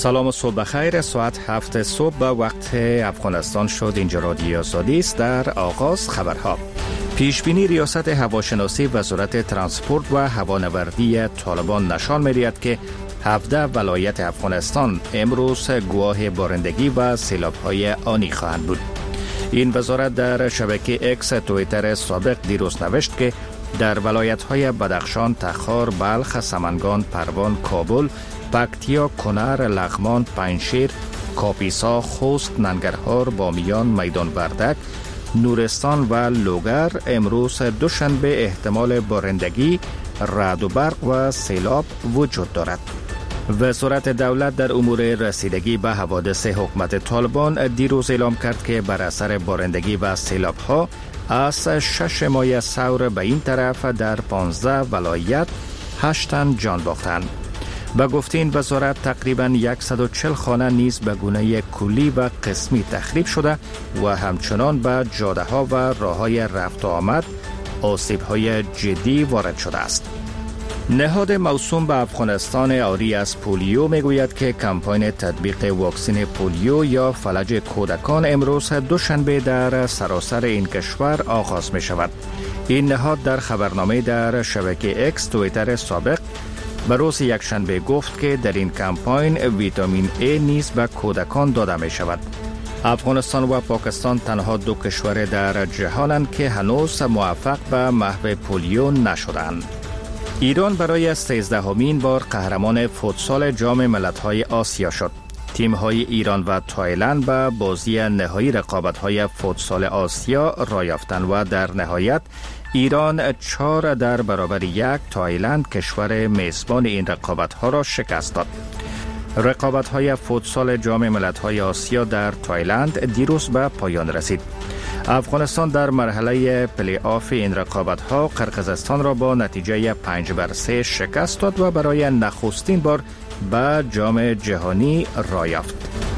سلام و صبح بخیر. ساعت 7 صبح به وقت افغانستان شد. اینجا رادیو آزادی است. در آغاز خبرها. پیشبینی ریاست هواشناسی وزارت ترانسپورت و هوانوردی طالبان نشان می‌دهد که 17 ولایت افغانستان امروز گواه بارندگی و سیلاب‌های آنی خواهند بود. این وزارت در شبکه اکس توییتر سابق دیروز نوشت که در ولایت‌های بدخشان، تخار، بلخ، سمنگان، پروان، کابل، پکتیا، کنر، لغمان، پنجشیر، کاپیسا، خوست، ننگرهار، بامیان، میدان وردک، نورستان و لوگر امروز دوشنبه احتمال بارندگی، رعد و برق و سیلاب وجود دارد. وزارت دولت در امور رسیدگی به حوادث حکومت طالبان دیروز اعلام کرد که بر اثر بارندگی و سیلاب ها از 6 ماه ثور به این طرف در 15 ولایت 8 تن جان باختند. به گفته این وزارت تقریباً 140 خانه نیز به گونه کلی و قسمی تخریب شده و همچنان به جاده ها و راه های رفت و آمد آسیب های جدی وارد شده است. نهاد موسوم به افغانستان عاری از پولیو میگوید که کمپاین تطبیق واکسن پولیو یا فلج کودکان امروز دوشنبه در سراسر این کشور آغاز می شود. این نهاد در خبرنامه در شبکه اکس توییتر سابق به روز یکشنبه گفت که در این کمپاین ویتامین A نیز به کودکان داده می شود. افغانستان و پاکستان تنها دو کشور در جهانند که هنوز موفق به محو پولیو نشدند. ایران برای 13مین بار قهرمان فوتسال جام ملت‌های آسیا شد. تیم‌های ایران و تایلند به بازی نهایی رقابت‌های فوتسال آسیا رایافتند و در نهایت ایران 4 در برابر 1 تایلند کشور میزبان این رقابت‌ها را شکست داد. رقابت‌های فوتسال جام ملت‌های آسیا در تایلند دیروز به پایان رسید. افغانستان در مرحله پلی آف این رقابت‌ها قرقیزستان را با نتیجه 5-3 شکست داد و برای نخستین بار به جام جهانی رایافت.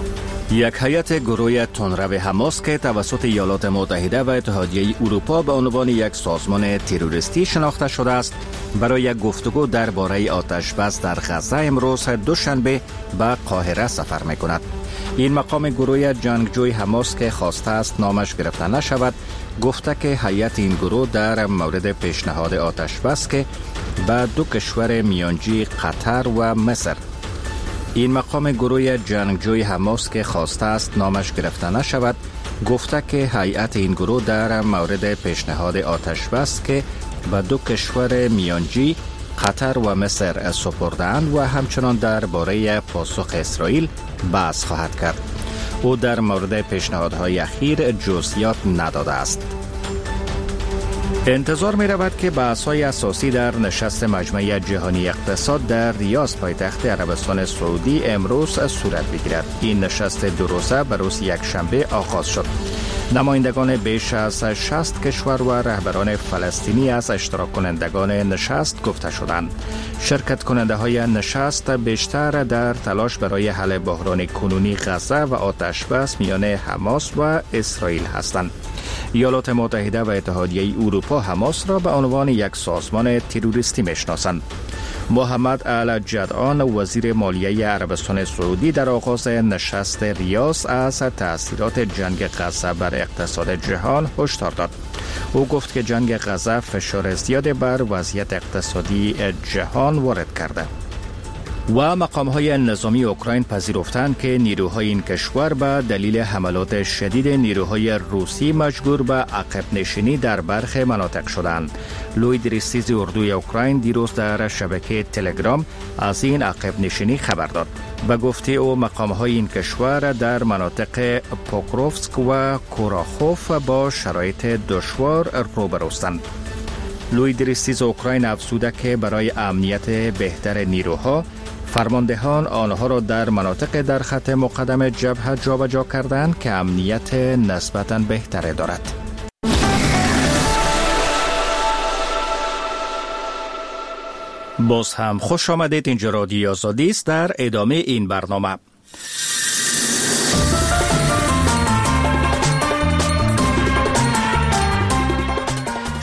یک هیئت گروه تندرو حماس که توسط ایالات متحده و اتحادیه اروپا به عنوان یک سازمان تروریستی شناخته شده است، برای گفتگو درباره آتش‌بس در غزه امروز دوشنبه به قاهره سفر می‌کند. این مقام گروه جنگجوی حماس که خواسته است نامش گرفته نشود، گفته که هیئت این گروه در مورد پیشنهاد آتش‌بس که به دو کشور میانجی قطر و مصر. این مقام گروه جنگجوی حماس که خواسته است نامش گرفته نشود، گفته که هیئت این گروه در مورد پیشنهاد آتش‌بس که به دو کشور میانجی قطر و مصر سپردند و همچنان درباره پاسخ اسرائیل بحث خواهد کرد. او در مورد پیشنهادهای اخیر جزئیات نداده است. انتظار می رود که بحث‌های اساسی در نشست مجمع جهانی اقتصاد در ریاض پایتخت عربستان سعودی امروز صورت بگیرد. این نشست دو روزه به روز یکشنبه آغاز شد. نمایندگان بیش از 60 کشور و رهبران فلسطینی از اشتراک کنندگان نشست گفته شدند. شرکت کننده های نشست بیشتر در تلاش برای حل بحران کنونی غزه و آتش‌بس میان حماس و اسرائیل هستند. ایالات متحده و اتحادیه اروپا حماس را به عنوان یک سازمان تروریستی میشناسند. محمد الجدعان وزیر مالیه عربستان سعودی در آغاز نشست ریاض از تأثیرات جنگ غزه بر اقتصاد جهان هشدار داد. او گفت که جنگ غزه فشار زیاد بر وضعیت اقتصادی جهان وارد کرده. و مقام‌های نظامی اوکراین پذیرفتند که نیروهای این کشور به دلیل حملات شدید نیروهای روسی مجبور به عقب نشینی در برخی مناطق شدند. لوید ریستیز اردوی اوکراین دیروز در شبکه تلگرام از این عقب نشینی خبر داد. به گفته او مقام‌های این کشور در مناطق پوکروفسک و کوراخوف با شرایط دشوار روبروستند. لوید ریستیز اوکراین افزوده که برای امنیت بهتر نیروها فرماندهان آنها را در مناطق در خط مقدم جبهه جابجا کردند که امنیت نسبتاً بهتری دارد. باز هم خوش آمدید. اینجا رادیو آزادی است. در ادامه این برنامه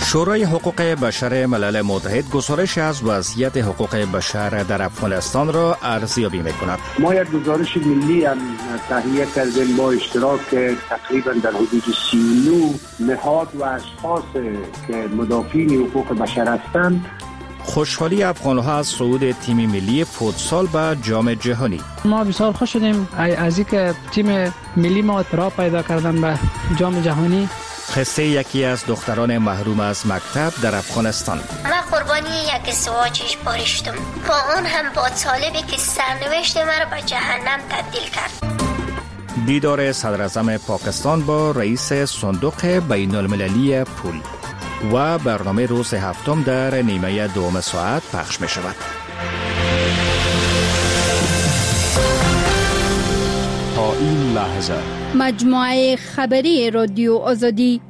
شورای حقوق بشر ملل متحد گزارش از وضعیت حقوق بشر در افغانستان را ارزیابی می‌کند. ما یک گزارش ملی هم تهیه کردیم با اشتراک تقریبا در حدود 39 نهاد و اشخاص که مدافعین حقوق بشر هستند. خوشحالی افغان‌ها از صعود تیم ملی فوتسال به جام جهانی. ما بسیار خوش شدیم از اینکه تیم ملی ما راه پیدا کردن به جام جهانی. قصه یکی از دختران محروم از مکتب در افغانستان. من قربانی یک ازدواجش بارشتم، با اون هم با طالبی که سرنوشت مرا به جهنم تبدیل کرد. دیدار صدراعظم پاکستان با رئیس صندوق بین المللی پول و برنامه روز هفتم در نیمه دوم ساعت پخش می شود. تا این لحظه مجموعه خبری رادیو آزادی.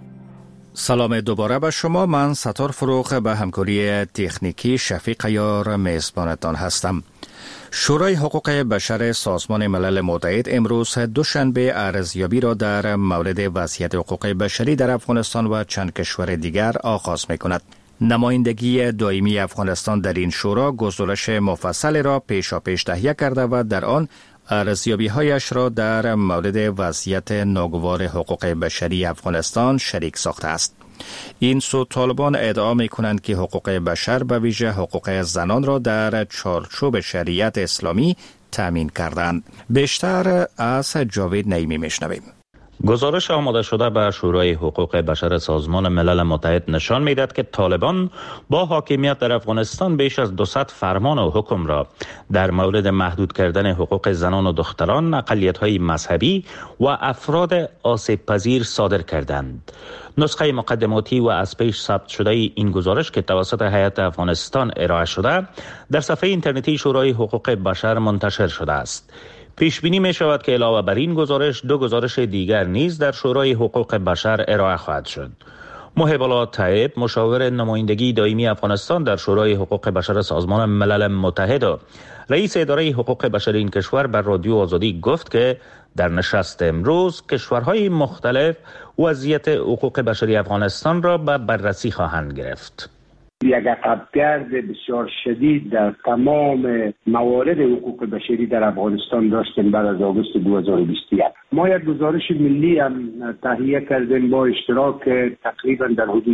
سلام دوباره به شما. من ستار فروغ به همکاری تکنیکی شفیق یار میزبانتان هستم. شورای حقوق بشر سازمان ملل متحد امروز دوشنبه ارزیابی را در مورد وضعیت حقوق بشری در افغانستان و چند کشور دیگر آغاز می کند. نمایندگی دائمی افغانستان در این شورا گزارش مفصل را پیشاپیش تهیه کرده و در آن ارزیابی‌هایش را در مورد وضعیت ناگوار حقوق بشری افغانستان شریک ساخته است. این سو طالبان ادعا می‌کنند که حقوق بشر به ویژه حقوق زنان را در چارچوب شریعت اسلامی تامین کردند. بیشتر از جاوید نعیمی میشنویم. گزارش آماده شده به شورای حقوق بشر سازمان ملل متحد نشان می‌دهد که طالبان با حاکمیت در افغانستان بیش از 200 فرمان و حکم را در مورد محدود کردن حقوق زنان و دختران، اقلیت‌های مذهبی و افراد آسیب پذیر صادر کردند. نسخه مقدماتی و از پیش ثبت شده این گزارش که توسط هیئت افغانستان ارائه شده در صفحه اینترنتی شورای حقوق بشر منتشر شده است. پیش بینی می شود که علاوه بر این گزارش دو گزارش دیگر نیز در شورای حقوق بشر ارائه خواهد شد. محب الله طیب، مشاور نمایندگی دائمی افغانستان در شورای حقوق بشر سازمان ملل متحد و رئیس اداره حقوق بشر این کشور بر رادیو آزادی گفت که در نشست امروز کشورهای مختلف وضعیت حقوق بشری افغانستان را به بررسی خواهند گرفت. یک عقبگرد بسیار شدید در تمام موارد حقوق بشری در افغانستان داشتیم بعد از آگوست 2021. ما یک گزارش ملی هم تهیه کردیم با اشتراک تقریبا در حدود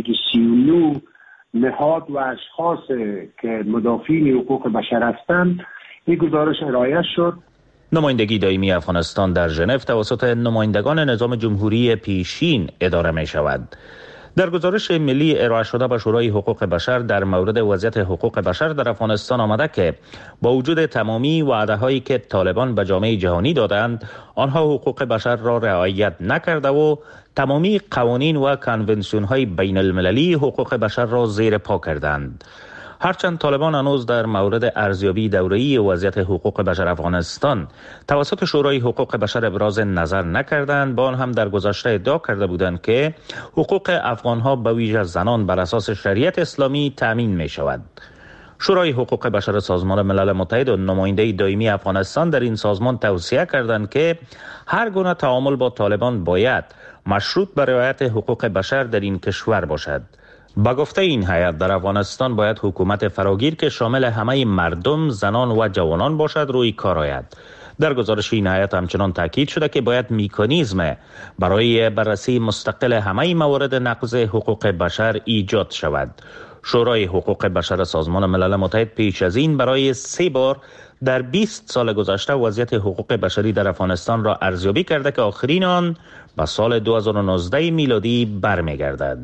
39 نهاد و اشخاص که مدافعین حقوق بشر هستند. این گزارش ارائه شد. نمایندگی دائمی افغانستان در ژنو توسط نمایندگان نظام جمهوری پیشین اداره می شود. در گزارش ملی ارائه شده به شورای حقوق بشر در مورد وضعیت حقوق بشر در افغانستان آمده که با وجود تمامی وعده‌هایی که طالبان به جامعه جهانی دادند، آنها حقوق بشر را رعایت نکرده و تمامی قوانین و کنونسیون‌های بین المللی حقوق بشر را زیر پا کردند. هرچند طالبان هنوز در مورد ارزیابی دوره‌ای وضعیت حقوق بشر افغانستان توسط شورای حقوق بشر ابراز نظر نکردند، با آن هم در گذشته ادعا کرده بودند که حقوق افغان‌ها به ویژه زنان بر اساس شریعت اسلامی تأمین می‌شود. شورای حقوق بشر سازمان ملل متحد و نماینده دائمی افغانستان در این سازمان توصیه کردند که هر گونه تعامل با طالبان باید مشروط به رعایت حقوق بشر در این کشور باشد. با گفته این هیئت در افغانستان باید حکومت فراگیر که شامل همه مردم، زنان و جوانان باشد روی کار آید. در گزارش این هیئت همچنان تاکید شده که باید مکانیزم برای بررسی مستقل همه موارد نقض حقوق بشر ایجاد شود. شورای حقوق بشر سازمان ملل متحد پیش از این برای 3 بار در 20 سال گذشته وضعیت حقوق بشری در افغانستان را ارزیابی کرده که آخرین آن به سال 2019 میلادی برمیگردد.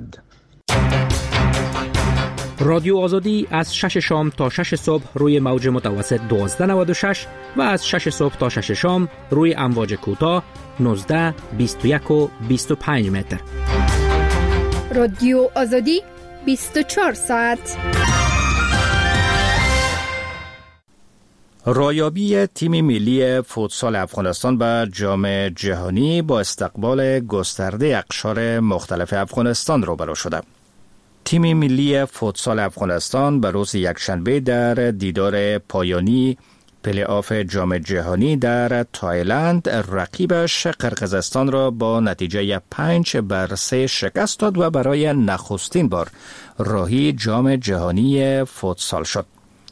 رادیو آزادی از 6 شام تا 6 صبح روی موج متوسط 1296 و از 6 صبح تا 6 شام روی امواج کوتاه 19، 21 و 25 متر. رادیو آزادی 24 ساعت. رایابی تیم ملی فوتسال افغانستان به جام جهانی با استقبال گسترده اقشار مختلف افغانستان روبرو شده. تیم ملی فوتسال افغانستان به روز یکشنبه در دیدار پایانی پلی آف جام جهانی در تایلند رقیبش قرقیزستان را با نتیجه 5-3 شکست داد و برای نخستین بار راهی جام جهانی فوتسال شد.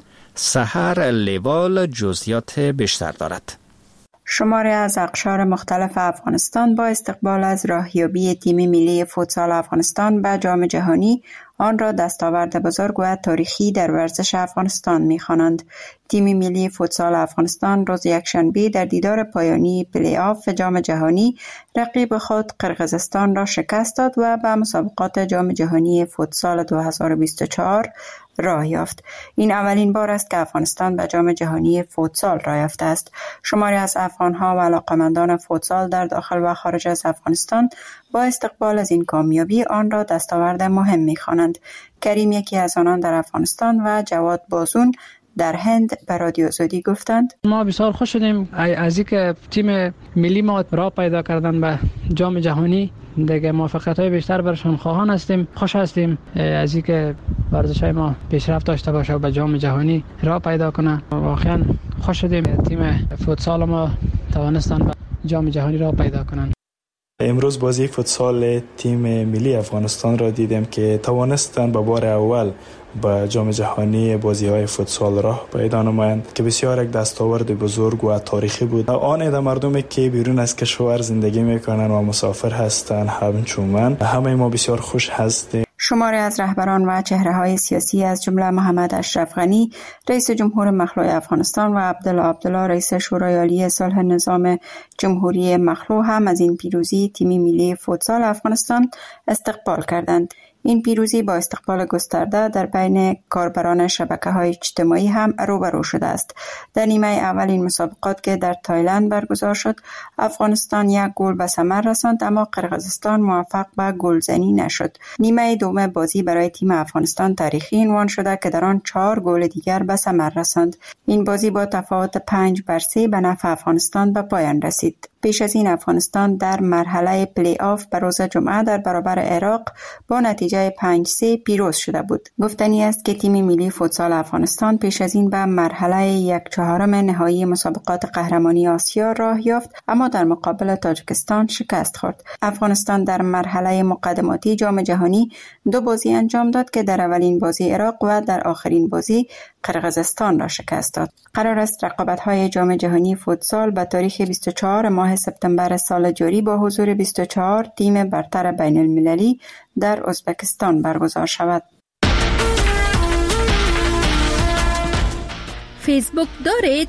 سحر لیوال جزئیات بیشتر دارد. شماری از اقشار مختلف افغانستان با استقبال از راهیابی تیم ملی فوتسال افغانستان به جام جهانی آن را دستاورد بزرگ و تاریخی در ورزش افغانستان می‌خوانند. تیم ملی فوتسال افغانستان روز یکشنبه در دیدار پایانی پلی آف جام جهانی رقیب خود قرقیزستان را شکست داد و به مسابقات جام جهانی فوتسال 2024 راه یافت. این اولین بار است که افغانستان به جام جهانی فوتسال راه یافته است. شماری از افغان‌ها و علاقه‌مندان فوتسال در داخل و خارج از افغانستان با استقبال از این کامیابی آن را دستاورد مهم می‌خوانند. کریم یکی از آنان در افغانستان و جواد بازون در هند به رادیو آزادی گفتند ما بسیار خوش شدیم از اینکه تیم ملی ما راه پیدا کردن به جام جهانی. دیگه موفقیت‌های بیشتر برشون خواهان هستیم. خوش هستیم از اینکه ورزش‌های ما پیشرفت داشته باشه و به جام جهانی راه پیدا کنه. واقعا خوش شدیم تیم فوتسال ما توانستن به جام جهانی راه پیدا کنن. امروز بازی فوتسال تیم ملی افغانستان را دیدم که توانستند به بار اول به جام جهانی بازی‌های فوتسال راه پیدا نمایند که بسیار یک دستاورد بزرگ و تاریخی بود. آن عده مردمی که بیرون از کشور زندگی میکنند و مسافر هستند همچون من، همه ما بسیار خوش هستیم. شماری از رهبران و چهره‌های سیاسی از جمله محمد اشرف غنی رئیس جمهور مخلوع افغانستان و عبدالله رئیس شورای عالی صلح نظام جمهوری مخلوع هم از این پیروزی تیم ملی فوتسال افغانستان استقبال کردند. این پیروزی با استقبال گسترده در بین کاربران شبکه‌های اجتماعی هم روبرو شده است. در نیمه اول این مسابقات که در تایلند برگزار شد، افغانستان 1 گل به ثمر رساند اما قرقیزستان موفق به گلزنی نشد. نیمه دوم بازی برای تیم افغانستان تاریخی عنوان شده که در آن 4 گل دیگر به ثمر رساند. این بازی با تفاوت 5-3 به نفع افغانستان به پایان رسید. پیش از این افغانستان در مرحله پلی آف به روز جمعه در برابر عراق با نتیجه 5-3 پیروز شده بود. گفتنی است که تیم ملی فوتسال افغانستان پیش از این به مرحله 1/4 نهایی مسابقات قهرمانی آسیا راه یافت اما در مقابل تاجیکستان شکست خورد. افغانستان در مرحله مقدماتی جام جهانی 2 بازی انجام داد که در اولین بازی عراق و در آخرین بازی قرقیزستان را شکست داد. قرار است رقابت‌های جام جهانی فوتسال به تاریخ 24 ماه سپتامبر سال جاری با حضور 24 تیم برتر بین المللی در ازبکستان برگزار شود. فیسبوک دارید؟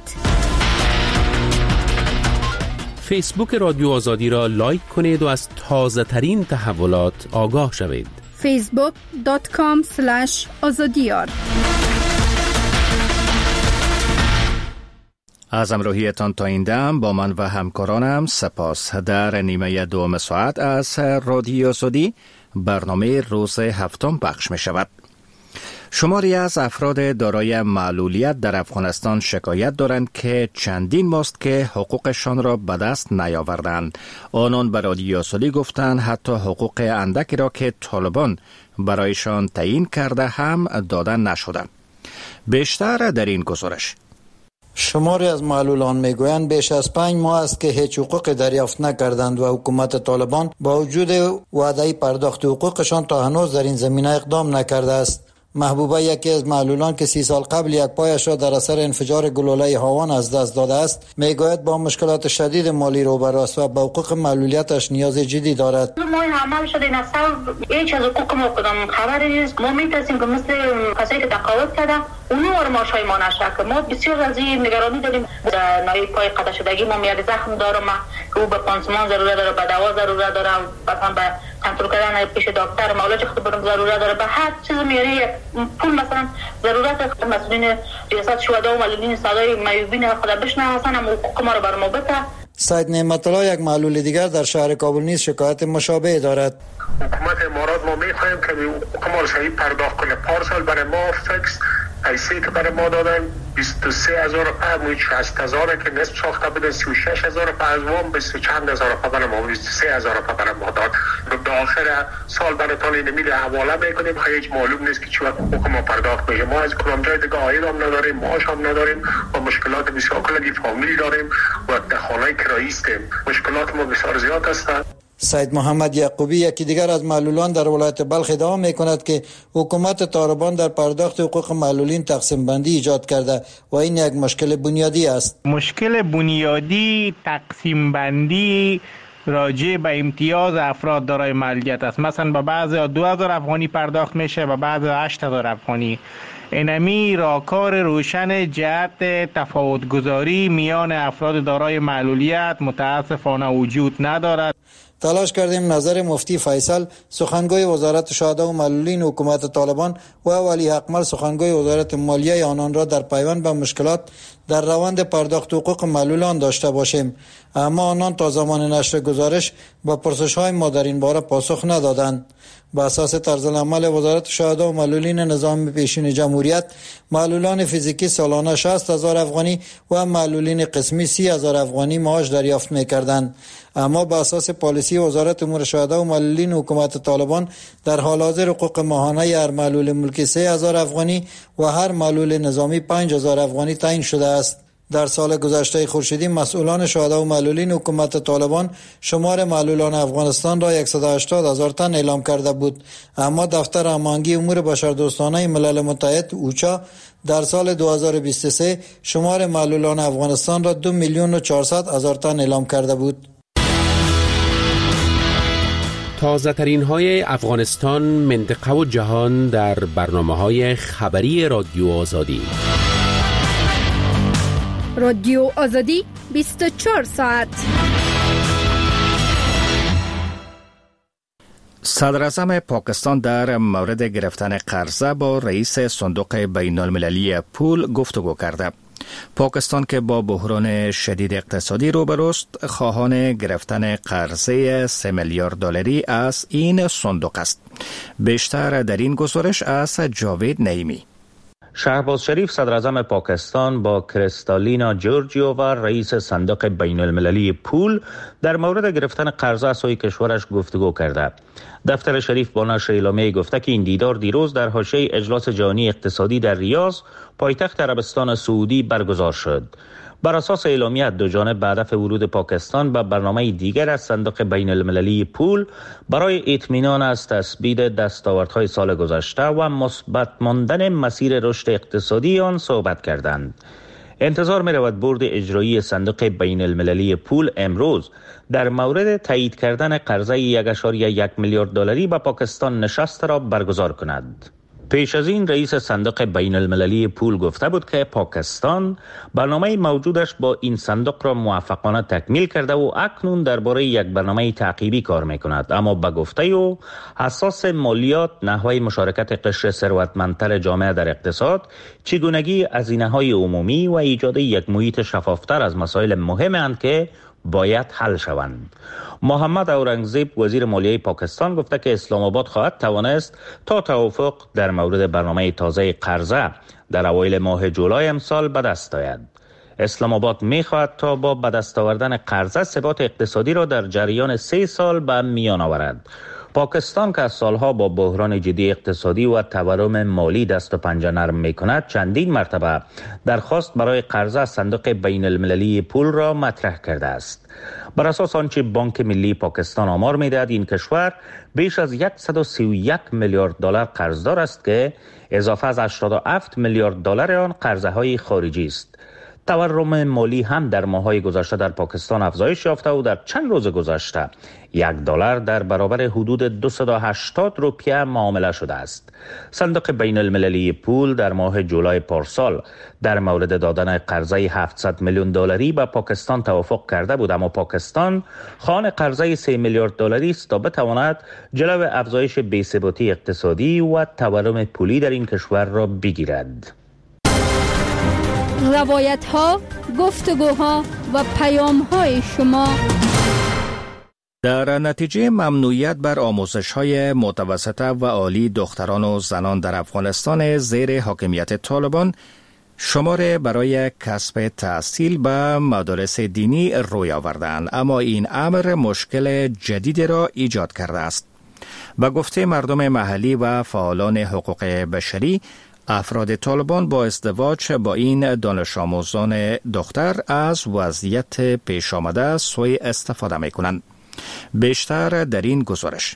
فیسبوک رادیو آزادی را لایک کنید و از تازه ترین تحولات آگاه شوید. facebook.com/azadiyar از همراهیتان تا این دم با من و همکارانم سپاس. در نیمه دوم ساعت از رادیو آزادی برنامه روز هفتم پخش می شود. شماری از افراد دارای معلولیت در افغانستان شکایت دارند که چندین ماست که حقوقشان را به دست نیاوردند. آنان به رادیو آزادی گفتند حتی حقوق اندکی را که طالبان برایشان تعیین کرده هم داده نشده. بیشتر در این گزارش. شماری از معلولان میگویند بیش از 5 ماه است که هیچ حقوق دریافت نکردند و حکومت طالبان با وجود وعده پرداخت حقوقشان تا هنوز در این زمینه اقدام نکرده است. محبوبه یکی از معلولان که 30 سال قبل یک پایش را در اثر انفجار گلوله هاوان از دست داده است میگوید با مشکلات شدید مالی روبرو است و به حقوق معلولیتش نیاز جدی دارد. ما عمل شده این اصلا هیچ از حقوق ما کدام خبری نیست. ما میترسیم که مثل کسایی که تقاعد کرده اونو ماشای ما نشه که ما بسیار از این نگرانی داریم. نای پای قطع شدگی ما میاد زخم دارم رو به پانسمان ضرورت داره، به دوا ضرورت داره، مثلا به کنترل کردن پیش دکتر معالجه خود برام ضرورت داره، به هر چیز میاری پول مثلا ضرورت. مسئولین ریاست شهدا و معلولین صدای معیوبین خود بشنه هستن هم حقوق ما رو بر ما بده. سید نعمت الله یک معلول دیگر در شهر کابل نیز شکایت مشابه دارد. حکومت امارات ما میخواهیم که حقوق ما رو صحیح پرداخت کنه. پارسال برای ما فکس ایسی که برای ما دادن 23,000 فرموی 60,000 که نصف ساخته بودن 36,000 فرزوان 20 چند هزار برای ما 23,000 برای ما داد. به آخر سال برای تالی نمیده حواله میکنیم، هیچ معلوم نیست که چی وقت حقوق ما پرداخت میشه. ما از کدام جای دیگه عاید هم نداریم، معاش هم نداریم و مشکلات بسیار کلگی فامیل داریم و در خانه کرایی هستیم. مشکلات ما بسیار زیاد هستند. سید محمد یعقوبی یکی دیگر از معلولان در ولایت بلخ ادعا می‌کند که حکومت طالبان در پرداخت حقوق معلولین تقسیم بندی ایجاد کرده و این یک مشکل بنیادی است. مشکل بنیادی تقسیم بندی راجع به امتیاز افراد دارای معلولیت است. مثلا به بعضی 2000 افغانی پرداخت میشه، به بعضی 8000 افغانی. اینمی راهکار روشن جهت تفاوت‌گذاری میان افراد دارای معلولیت متاسفانه وجود ندارد. تلاش کردیم نظر مفتی فیصل سخنگوی وزارت شهدا و معلولین حکومت طالبان و ولی اکمل سخنگوی وزارت مالیه آنان را در پیوند به مشکلات در روند پرداخت حقوق معلولان داشته باشیم، اما آنان تا زمان نشر گزارش با پرسش‌های ما در این باره پاسخ ندادند. با اساس طرزالعمل وزارت شهدا و معلولین نظام پیشین جمهوریت، معلولان فیزیکی سالانه 60,000 افغانی و معلولین قسمی 30,000 افغانی معاش دریافت می‌کردند. اما با اساس پالیسی وزارت امور شهدا و معلولین حکومت طالبان در حال حاضر حقوق ماهانه هر معلول ملکی 3,000 افغانی و هر معلول نظامی 5,000 افغانی تعیین شده است. در سال گذشته خورشیدی مسئولان شهدا و معلولین حکومت طالبان شمار معلولان افغانستان را 180,000 تن اعلام کرده بود، اما دفتر هماهنگی امور بشردوستانه ملل متحد اوچا در سال 2023 شمار معلولان افغانستان را 2,400,000 تن اعلام کرده بود. تازه ترین های افغانستان، منطقه و جهان در برنامه های خبری رادیو آزادی. رادیو آزادی 24 ساعت. صدراعظم پاکستان در مورد گرفتن قرضه با رئیس صندوق بین المللی پول گفتگو کرده. پاکستان که با بحران شدید اقتصادی روبروست، خواهان گرفتن قرضه 3 میلیارد دلاری از این صندوق است. بیشتر در این گزارش از جاوید نعیمی. شهباز شریف صدراعظم پاکستان با کریستالینا جورجیووا رئیس صندوق بین المللی پول در مورد گرفتن قرضه از سوی کشورش گفتگو کرده. دفتر شریف با نشر اعلامیه گفته که این دیدار دیروز در حاشیه اجلاس جهانی اقتصادی در ریاض پایتخت عربستان سعودی برگزار شد. بر اساس اعلامیه دو جانب به هدف ورود پاکستان به برنامه دیگر از صندوق بین المللی پول برای اطمینان از تثبیت دستاوردهای سال گذشته و مثبت ماندن مسیر رشد اقتصادی آن صحبت کردند. انتظار می رود بورد اجرایی صندوق بین المللی پول امروز در مورد تایید کردن قرضه 1.1 میلیارد دلاری به پاکستان نشست را برگزار کند. پیش از این رئیس صندوق بین المللی پول گفته بود که پاکستان برنامه موجودش با این صندوق را موفقانه تکمیل کرده و اکنون درباره یک برنامه تعقیبی کار میکند، اما به گفته او اساس مالیات، نحوه مشارکت قشر ثروتمندتر جامعه در اقتصاد، چگونگی هزینه‌های عمومی و ایجاد یک محیط شفافتر از مسائل مهمند که باید حل شوند. محمد اورنگزیب وزیر مالیه پاکستان گفته که اسلام آباد خواهد توانست تا توافق در مورد برنامه تازه قرضه در اوایل ماه جولای امسال به دست آید. اسلام آباد می خواهد تا با به دست آوردن قرضه ثبات اقتصادی را در جریان 3 سال به میان آورد. پاکستان که از سالها با بحران جدی اقتصادی و تورم مالی دست و پنجه نرم می کند، چندین مرتبه درخواست برای قرضه از صندوق بین المللی پول را مطرح کرده است. بر اساس آنچه بانک ملی پاکستان آمار می دهد، این کشور بیش از 131 میلیارد دلار قرضدار است که اضافه از 87 میلیارد دلار آن قرضه های خارجی است. تورم مالی هم در ماه‌های گذشته در پاکستان افزایش یافته و در چند روز گذشته $1 در برابر حدود 280 روپیه معامله شده است. صندوق بین المللی پول در ماه جولای پارسال در مورد دادن قرضه 700 میلیون دلاری به پاکستان توافق کرده بود، اما پاکستان خواهان قرضه 3 میلیارد دلاری است تا بتواند جلو افزایش بی‌ثباتی اقتصادی و تورم پولی در این کشور را بگیرد. روایت ها، گفتگوها و پیام های شما در نتیجه ممنوعیت بر آموزش‌های متوسطه و عالی دختران و زنان در افغانستان زیر حاکمیت طالبان، شماره برای کسب تحصیل به مدارس دینی روی آوردند، اما این امر مشکل جدیدی را ایجاد کرده است. به گفته مردم محلی و فعالان حقوق بشری، افراد طالبان با ازدواج با این دانش آموزان دختر از وضعیت پیش آمده سوء استفاده می کنند. بیشتر در این گزارش.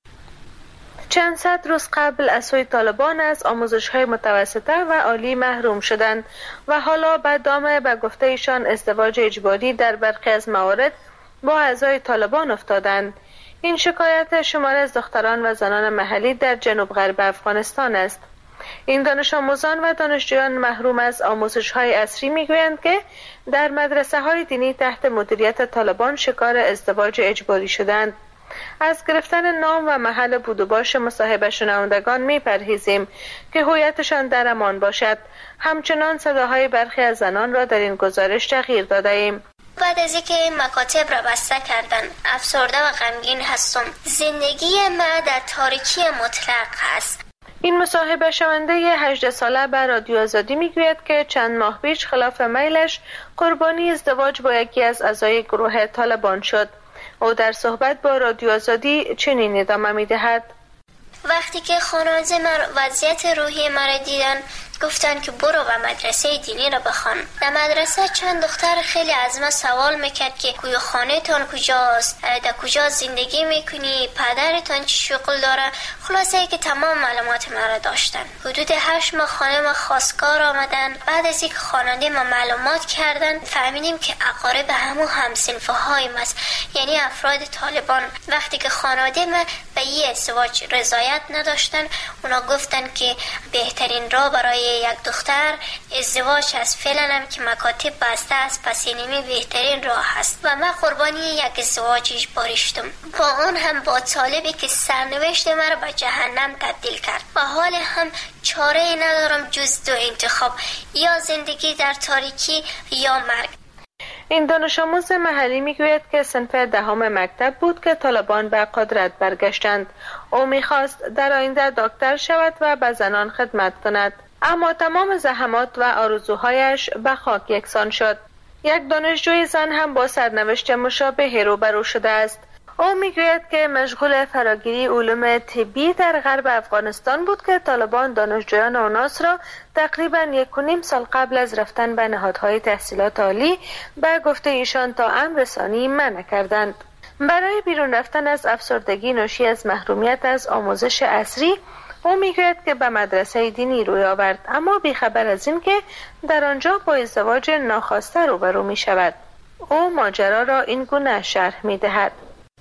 چند صد روز قبل از سوی طالبان از آموزش‌های متوسطه و عالی محروم شدند و حالا به دام به گفته ایشان ازدواج اجباری در برخی از موارد با اعضای طالبان افتادند. این شکایت شمار از دختران و زنان محلی در جنوب غرب افغانستان است. این دانش آموزان و دانشجویان محروم از آموزش‌های عصری می‌گویند که در مدرسه‌های دینی تحت مدیریت طالبان شکار ازدواج اجباری شدند. از گرفتن نام و محل بود و باش مصاحبه شنوندگان می‌پرهیزیم که هویتشان در امان باشد. همچنان صداهای برخی از زنان را در این گزارش تغییر داده‌ایم. بعد از اینکه مکاتب را بسته کردن، افسرده و غمگین هستم. زندگی ما در تاریکی مطلق است. این مصاحبه شونده 18 ساله به رادیو آزادی میگوید که چند ماه پیش خلاف میلش قربانی ازدواج با یکی از اعضای گروه طالبان شد. او در صحبت با رادیو آزادی چنین ادامه میدهد: وقتی که خانواده من وضعیت روحی مرا دیدن، گفتن که برو و مدرسه دینی را بخوان. در مدرسه چند دختر خیلی از من سوال میکرد که کوی خانه تان کجاست، در کجا زندگی میکنی، پدرتان چی شغل داره. خلاصه که تمام معلومات مرا داشتن. حدود 8 ماه خانه ما خواستگار آمدن. بعد از اینکه خواننده ما معلومات کردن، فهمیدیم که اقارب هم صنفه های است، یعنی افراد طالبان. وقتی که خانواده ما به این ازدواج رضایت نداشتن، اونا گفتن که بهترین راه برای یک دختر ازدواج است. فعلا هم که مکاتب بسته است، پس اینمی بهترین راه است و من قربانی یک ازدواج اجباری شدم. با آن هم با طالبی که سرنوشت مرا به جهنم تبدیل کرد و حال هم چاره ندارم جز دو انتخاب، یا زندگی در تاریکی یا مرگ. این دانش آموز محلی میگوید که صنف 10 مکتب بود که طالبان به قدرت برگشتند. او میخواست در آینده دکتر شود و به زنان خدمت کند، اما تمام زحمات و آرزوهایش به خاک یکسان شد. یک دانشجوی زن هم با سرنوشت مشابه روبرو شده است. او میگوید که مشغول فراگیری علوم طبی در غرب افغانستان بود که طالبان دانشجویان اوناس را تقریباً 1.5 سال قبل از رفتن به نهادهای تحصیلات عالی به گفته ایشان تا امر ثانی منع کردند. برای بیرون رفتن از افسردگی ناشی از محرومیت از آموزش عصری، او میگوید که به مدرسه دینی روی آورد، اما بیخبر از این که در آنجا با ازدواج ناخواسته روبرو می شود. او ماجرا را این گونه شرح می دهد: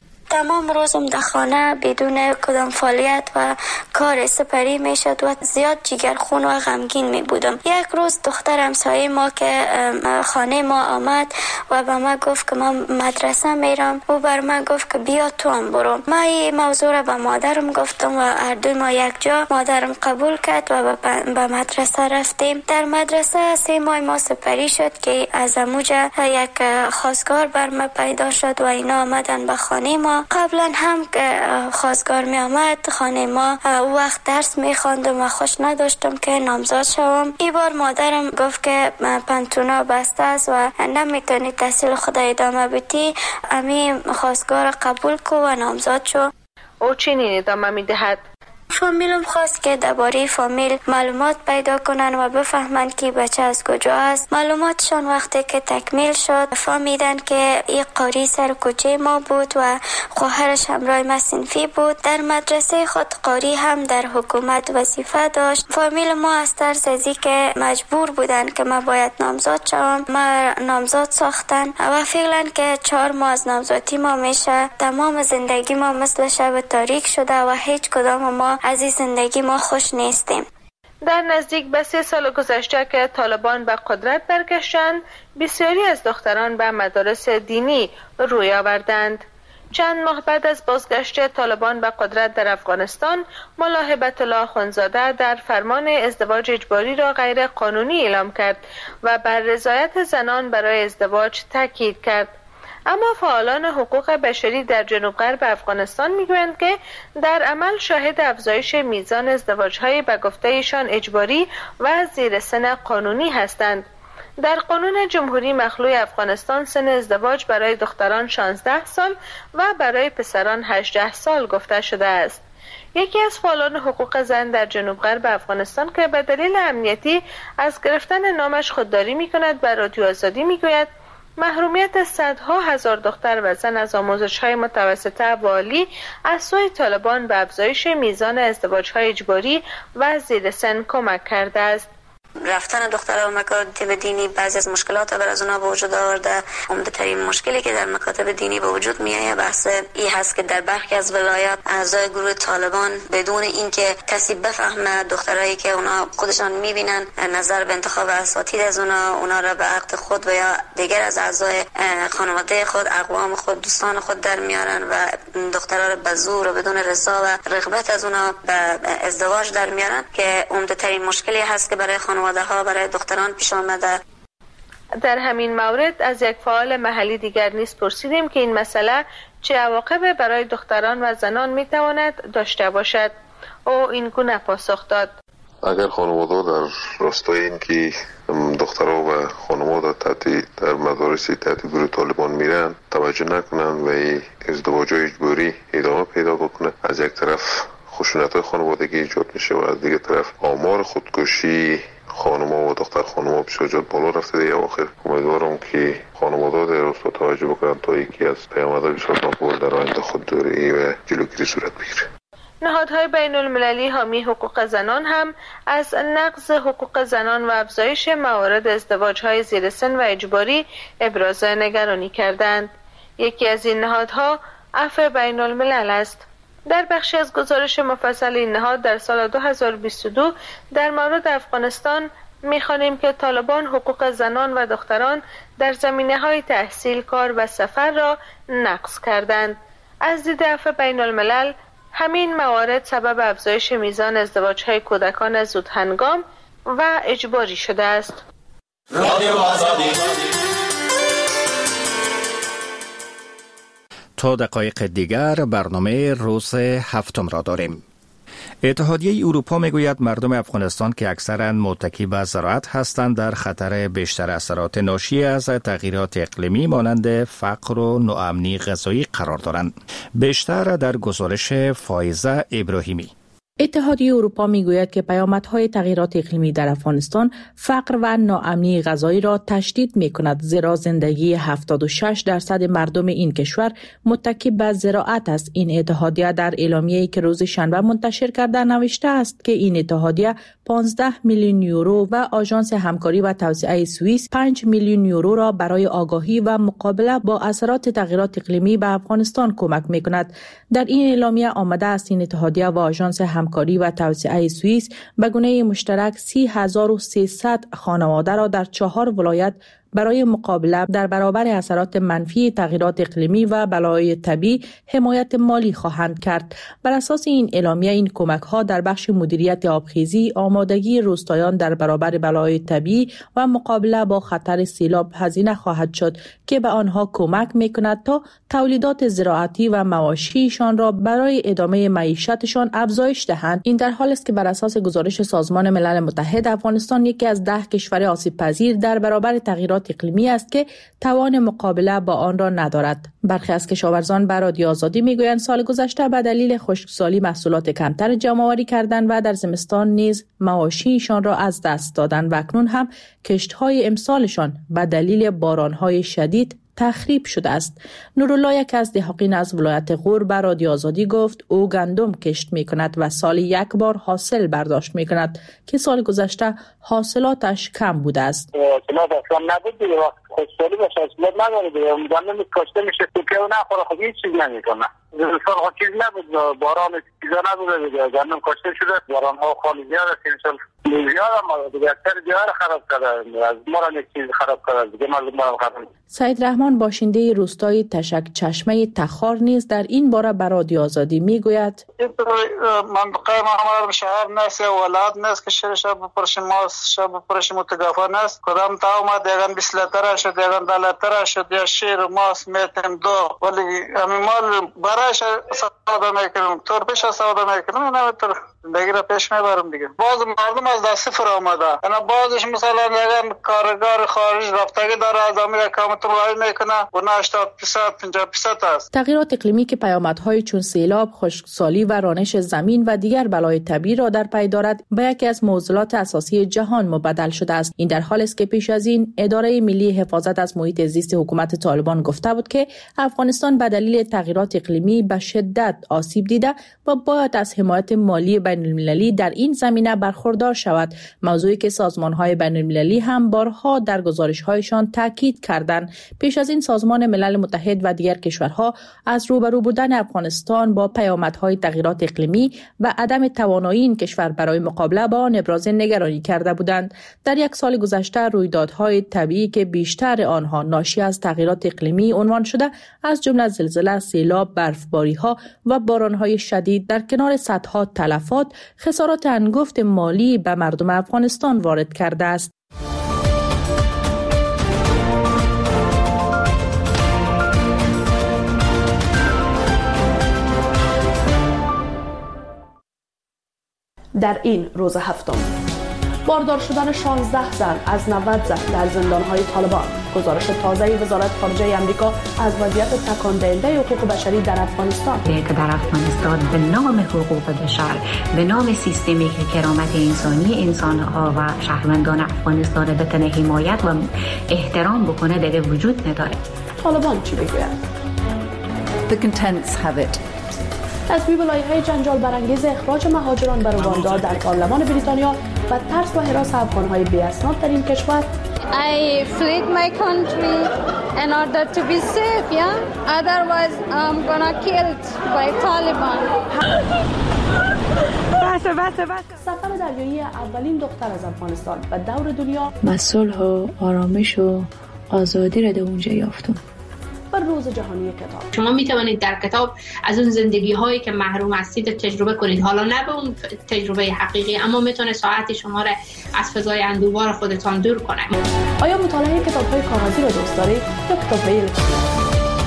تمام روزم در خانه بدون کدام فعالیت و کار سپری می شد و زیاد جگرخون و غمگین می بودم. یک روز دختر همسایه ما که خانه ما آمد و به ما گفت که من مدرسه میرم. او بر من گفت که بیا تو هم برو. ما این موضوع را به مادرم گفتم و هر دوی ما یک جا. مادرم قبول کرد و به مدرسه رفتیم. در مدرسه 3 ماه ما سپری شد که از اموجه یک خواستگار بر ما پیدا شد و اینا آمدن به خانه ما. قبلا هم که خواستگار می آمد خانه ما، وقت درس می خواندم و خوش نداشتم که نامزاد شوم. این بار مادرم گفت که پنتونا بسته است و نمیتونی تحصیل خود ادامه بدی، امی خواستگار قبول کو و نامزاد شو. او چنین ادامه می دهد: فامیلم خواست که درباره فامیل معلومات پیدا کنن و بفهمن که بچه از کجا است. معلوماتشان وقتی که تکمیل شد فهمیدن که این قاری سر کوچه ما بود و خواهرش همراه ما صنفی بود. در مدرسه خود قاری هم در حکومت وظیفه داشت. فامیل ما از ترس از که مجبور بودن که ما باید نامزاد شوم، ما نامزاد ساختن و فعلا که 4 ماه از نامزادی ما میشه. تمام زندگی ما مثل شب تاریک شده و هیچ کدام ما از این زندگی ما خوش نیستیم. در نزدیک به 3 سال گذشته که طالبان به قدرت برگشتند، بسیاری از دختران به مدارس دینی روی آوردند. چند ماه بعد از بازگشت طالبان به قدرت در افغانستان، ملا هبت الله اخوندزاده در فرمان ازدواج اجباری را غیر قانونی اعلام کرد و بر رضایت زنان برای ازدواج تاکید کرد. اما فعالان حقوق بشری در جنوب غرب افغانستان میگویند که در عمل شاهد افزایش میزان ازدواج‌های به گفته ایشان اجباری و زیر سن قانونی هستند. در قانون جمهوری مخلوع افغانستان سن ازدواج برای دختران 16 سال و برای پسران 18 سال گفته شده است. یکی از فعالان حقوق زن در جنوب غرب افغانستان که به دلیل امنیتی از گرفتن نامش خودداری می‌کند بر رادیو آزادی میگوید محرومیت صدها هزار دختر و زن از آموزش‌های متوسطه و عالی از سوی طالبان به افزایش میزان ازدواج‌های اجباری و زیر سن کمک کرده است. رفتن دخترها به مکاتب دینی بعضی از مشکلات بر از اونها به وجود آورده. عمده ترین مشکلی که در مکاتب دینی به وجود میآید بحث این هست که در برخی از ولایات اعضای گروه طالبان بدون اینکه کسی بفهمه دخترایی که اونها خودشان میبینن نظر به انتخاب اساتید از اونها را به عقد خود و یا دیگر از اعضای خانواده خود، اقوام خود، دوستان خود در میارن و دخترها را به زور و بدون رضا و رغبت از اونها به ازدواج در میارن که عمده ترین مشکلی هست که برای برای دختران پیش آمده. در همین مورد از یک فعال محلی دیگر نیز پرسیدیم که این مسئله چه عواقب برای دختران و زنان میتواند داشته باشد. او این گونه پاسخ داد: اگر خانواده در راستای این که دخترها و خانواده در مدارس تحت گروه طالبان میرن توجه نکنن و ازدواج اجباری ادامه پیدا بکنه، از یک طرف خشونت خانوادگی ایجاد میشه و از دیگه طرف آمار خودکشی خانم‌ها و دختر خانم‌ها بسیار بالا رفته. دیگه آخر امیدوارم که خانواده در راستا توجه بکنن تا یکی از پیامدهای بسیار ناگوار در آینده خودداری و جلوگیری صورت بگیره. نهادهای بین المللی حامی حقوق زنان هم از نقض حقوق زنان و افزایش موارد ازدواج‌های زیر سن و اجباری ابراز نگرانی کردند. یکی از این نهادها عفو بین الملل است. در بخشی از گزارش مفصل این نهاد در سال 2022 در مورد افغانستان می‌خوانیم که طالبان حقوق زنان و دختران در زمینه‌های تحصیل، کار و سفر را نقض کردند. از دید عفو بین الملل همین موارد سبب افزایش میزان ازدواج‌های کودکان زودهنگام و اجباری شده است. تا دقایق دیگر برنامه روز هفتم را داریم. اتحادیه اروپا میگوید مردم افغانستان که اکثراً متکی به زراعت هستند در خطر بیشتر اثرات ناشی از تغییرات اقلیمی مانند فقر و ناامنی غذایی قرار دارند. بیشتر در گزارش فایزه ابراهیمی. اتحادیه اروپا میگوید که پیامدهای تغییرات اقلیمی در افغانستان فقر و ناامنی غذایی را تشدید می‌کند، زیرا زندگی 76% مردم این کشور متکی به زراعت است. این اتحادیه در اعلامیه‌ای که روز شنبه منتشر کرده نوشته است که این اتحادیه 15 میلیون یورو و آژانس همکاری و توسعه سوئیس 5 میلیون یورو را برای آگاهی و مقابله با اثرات تغییرات اقلیمی به افغانستان کمک می‌کند. در این اعلامیه آمده است این اتحادیه و آژانس همکاری و توسعه سوئیس به گونه مشترک 30,300 خانواده را در 4 ولایت برای مقابله در برابر اثرات منفی تغییرات اقلیمی و بلایای طبیعی حمایت مالی خواهند کرد. بر اساس این اعلامیه این کمک‌ها در بخش مدیریت آبخیزی، آمادگی روستایان در برابر بلایای طبیعی و مقابله با خطر سیلاب هزینه خواهد شد که به آنها کمک می‌کند تا تولیدات زراعتی و مواشیشان را برای ادامه معیشتشان افزایش دهند. این در حالی است که بر اساس گزارش سازمان ملل متحد افغانستان یکی از 10 کشور آسیب‌پذیر در برابر تغییرات اقلیمی است که توان مقابله با آن را ندارد. برخی از کشاورزان به رادیو آزادی میگویند سال گذشته به دلیل خشکسالی محصولات کمتر جمع‌آوری کردند و در زمستان نیز مواشیشان را از دست دادند و اکنون هم کشت‌های امسالشان به دلیل باران‌های شدید تخریب شده است. نورالله یک از دهقان از ولایت غور به رادیو آزادی گفت او گندم کشت می‌کند و سال یک بار حاصل برداشت می‌کند که سال گذشته حاصلاتش کم بوده است. حاصلات اصلا نبود دیگه، وقت خشکسالی باشه حاصلات نداره دیگه، گندم کاشته میشه توکه و نخوره، خب هیچ چیز نمی‌کنه. زمستان خب چیز نبود، باران چیزا نبوده دیگه، گندم کاشته شده، باران‌ها خالی زیاد است، امسال زیاد هم دیگه اکثر جاها رو خراب کرده، از ما را یک چیز خراب کرده دیگه، مردم ما خراب. سعید رحمان باشنده روستای تشک چشمه تخار نیز در این باره به رادیو آزادی میگوید منطقه ما همه شهر نیست، ولایت نیست که شب بپرشیم ما شب بپرشیم متگافه نیست، کدام تا اومد دیگه 20 لیتر شد یا دلتر شد یا شیر ماست میتیم دو ولی همین مال برایش سودا میکنم طور پیش سودا میکنم نمیتونم دیگه را پیش میبرم دیگه. باز مردم از دست صفر آمده انا بازش مثلا اگر کارگر خارج رفتگی داره از امیر اقامت الله میکنه و 80% 50% است. تغییرات اقلیمی که پیامدهای چون سیلاب، خشکسالی و رانش زمین و دیگر بلای طبیعی را در پی دارد به یکی از معضلات اساسی جهان مبدل شده است. این در حالی است که پیش از این اداره ملی حفاظت از محیط زیست حکومت طالبان گفته بود که افغانستان به دلیل تغییرات اقلیمی به شدت آسیب دیده و باید از حمایت مالی بین المللی در این زمینه برخوردار شود، موضوعی که سازمان‌های بین المللی هم بارها در گزارش‌هایشان تاکید کردند. پیش از این سازمان ملل متحد و دیگر کشورها از روبرو بودن افغانستان با پیامدهای تغییرات اقلیمی و عدم توانایی این کشور برای مقابله با آن ابراز نگرانی کرده بودند. در یک سال گذشته رویدادهای طبیعی که بیشتر آنها ناشی از تغییرات اقلیمی عنوان شده، از جمله زلزله، سیلاب، برفباری‌ها و باران‌های شدید در کنار صدها تلفات، خسارات انگفت مالی به مردم افغانستان وارد کرده است. در این روز هفتم باردار شدن 16 زن از 90 زن در زندان‌های طالبان. گزارش تازه وزارت خارجه آمریکا از وضعیت تکان دهنده حقوق بشری در افغانستان که در افغانستان به نام حقوق بشر، به نام سیستمی که کرامت انسانی انسان‌ها و شهروندان افغانستان بتونه حمایت و احترام بکنه دیگه وجود نداره. طالبان چی بگوید؟ The contents have it. تصویب لایحه جنجال برانگیز اخراج مهاجران به رواندا در پارلمان بریتانیا و ترس و هراس افغان‌های بی‌اسناد در این کشور. I fled my country in order to be safe, yeah. Otherwise, I'm gonna killed by Taliban. سفر دریایی اولین دختر از افغانستان و دور دنیا با صلح و آرامش و آزادی را در اونجا یافتم. بر روز جهانی کتاب شما می توانید در کتاب از اون زندگی هایی که محروم هستید تجربه کنید، حالا نه به اون تجربه حقیقی، اما میتونه ساعتی شما را از فضای اندوه‌بار خودتان دور کنه. آیا مطالعه کتاب‌های کاغذی را دوست دارید یا کتاب‌های الکترونیکی؟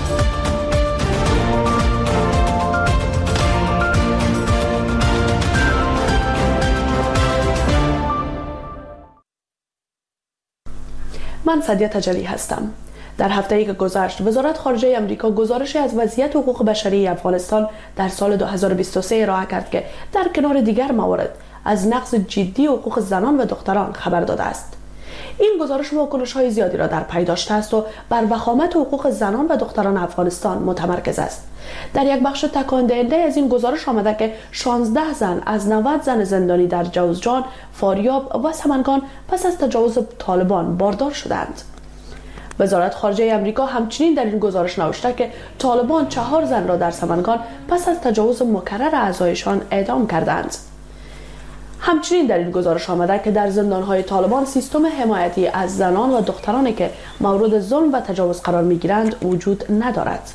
من سدیه تجلی هستم. در هفته‌ای که گذشت وزارت خارجه آمریکا گزارشی از وضعیت حقوق بشری افغانستان در سال 2023 ارائه کرد که در کنار دیگر موارد از نقض جدی حقوق زنان و دختران خبر داده است. این گزارش واکنش‌های زیادی را در پی داشته است و بر وخامت حقوق زنان و دختران افغانستان متمرکز است. در یک بخش تکان دهنده از این گزارش آمده که 16 زن از 90 زن زندانی در جوزجان، فاریاب و سمنگان پس از تجاوز طالبان باردار شدند. وزارت خارجه آمریکا همچنین در این گزارش نوشته که طالبان 4 زن را در سمنگان پس از تجاوز مکرر اعضایشان اعدام کردند. همچنین در این گزارش آمده که در زندان‌های طالبان سیستم حمایتی از زنان و دخترانی که مورد ظلم و تجاوز قرار می‌گیرند وجود ندارد.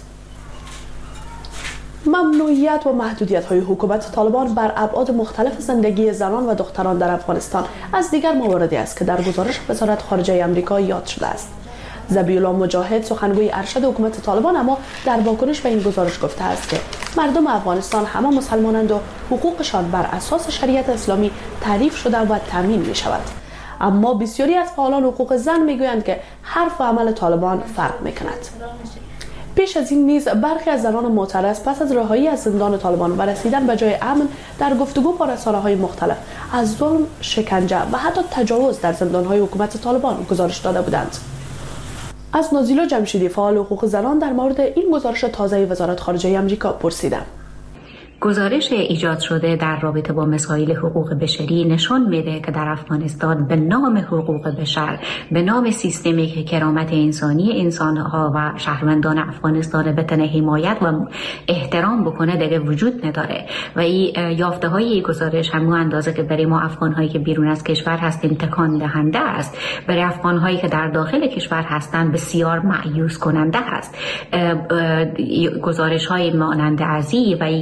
ممنوعیت و محدودیت‌های حکومت طالبان بر ابعاد مختلف زندگی زنان و دختران در افغانستان از دیگر مواردی است که در گزارش وزارت خارجه آمریکا یاد شده است. ذبیح‌الله مجاهد سخنگوی ارشد حکومت طالبان اما در واکنش به این گزارش گفته است که مردم افغانستان همه مسلمانند و حقوقشان بر اساس شریعت اسلامی تعریف شده و تامین می شود. اما بسیاری از فعالان حقوق زن می گویند که حرف و عمل طالبان فرق می کند. پیش از این نیز برخی از زنان معترض پس از رهایی از زندان طالبان و رسیدن به جای امن در گفتگو با رسانه‌های مختلف از ظلم، شکنجه و حتی تجاوز در زندان‌های حکومت طالبان گزارش داده بودند. از نازیلا جمشیدی فعال حقوق زنان در مورد این گزارش تازه وزارت خارجه آمریکا پرسیدم. گزارش ایجاد شده در رابطه با مسائل حقوق بشری نشان میده که در افغانستان به نام حقوق بشر، به نام سیستمی که کرامت انسانی انسانها و شهروندان افغانستان بتونه حمایت و احترام بکنه دیگه وجود نداره و این یافته های گزارش همون اندازه که برای ما افغان هایی که بیرون از کشور هستیم تکان دهنده است، برای افغان هایی که در داخل کشور هستند بسیار مایوس کننده است. گزارش های مانند ازی و ای که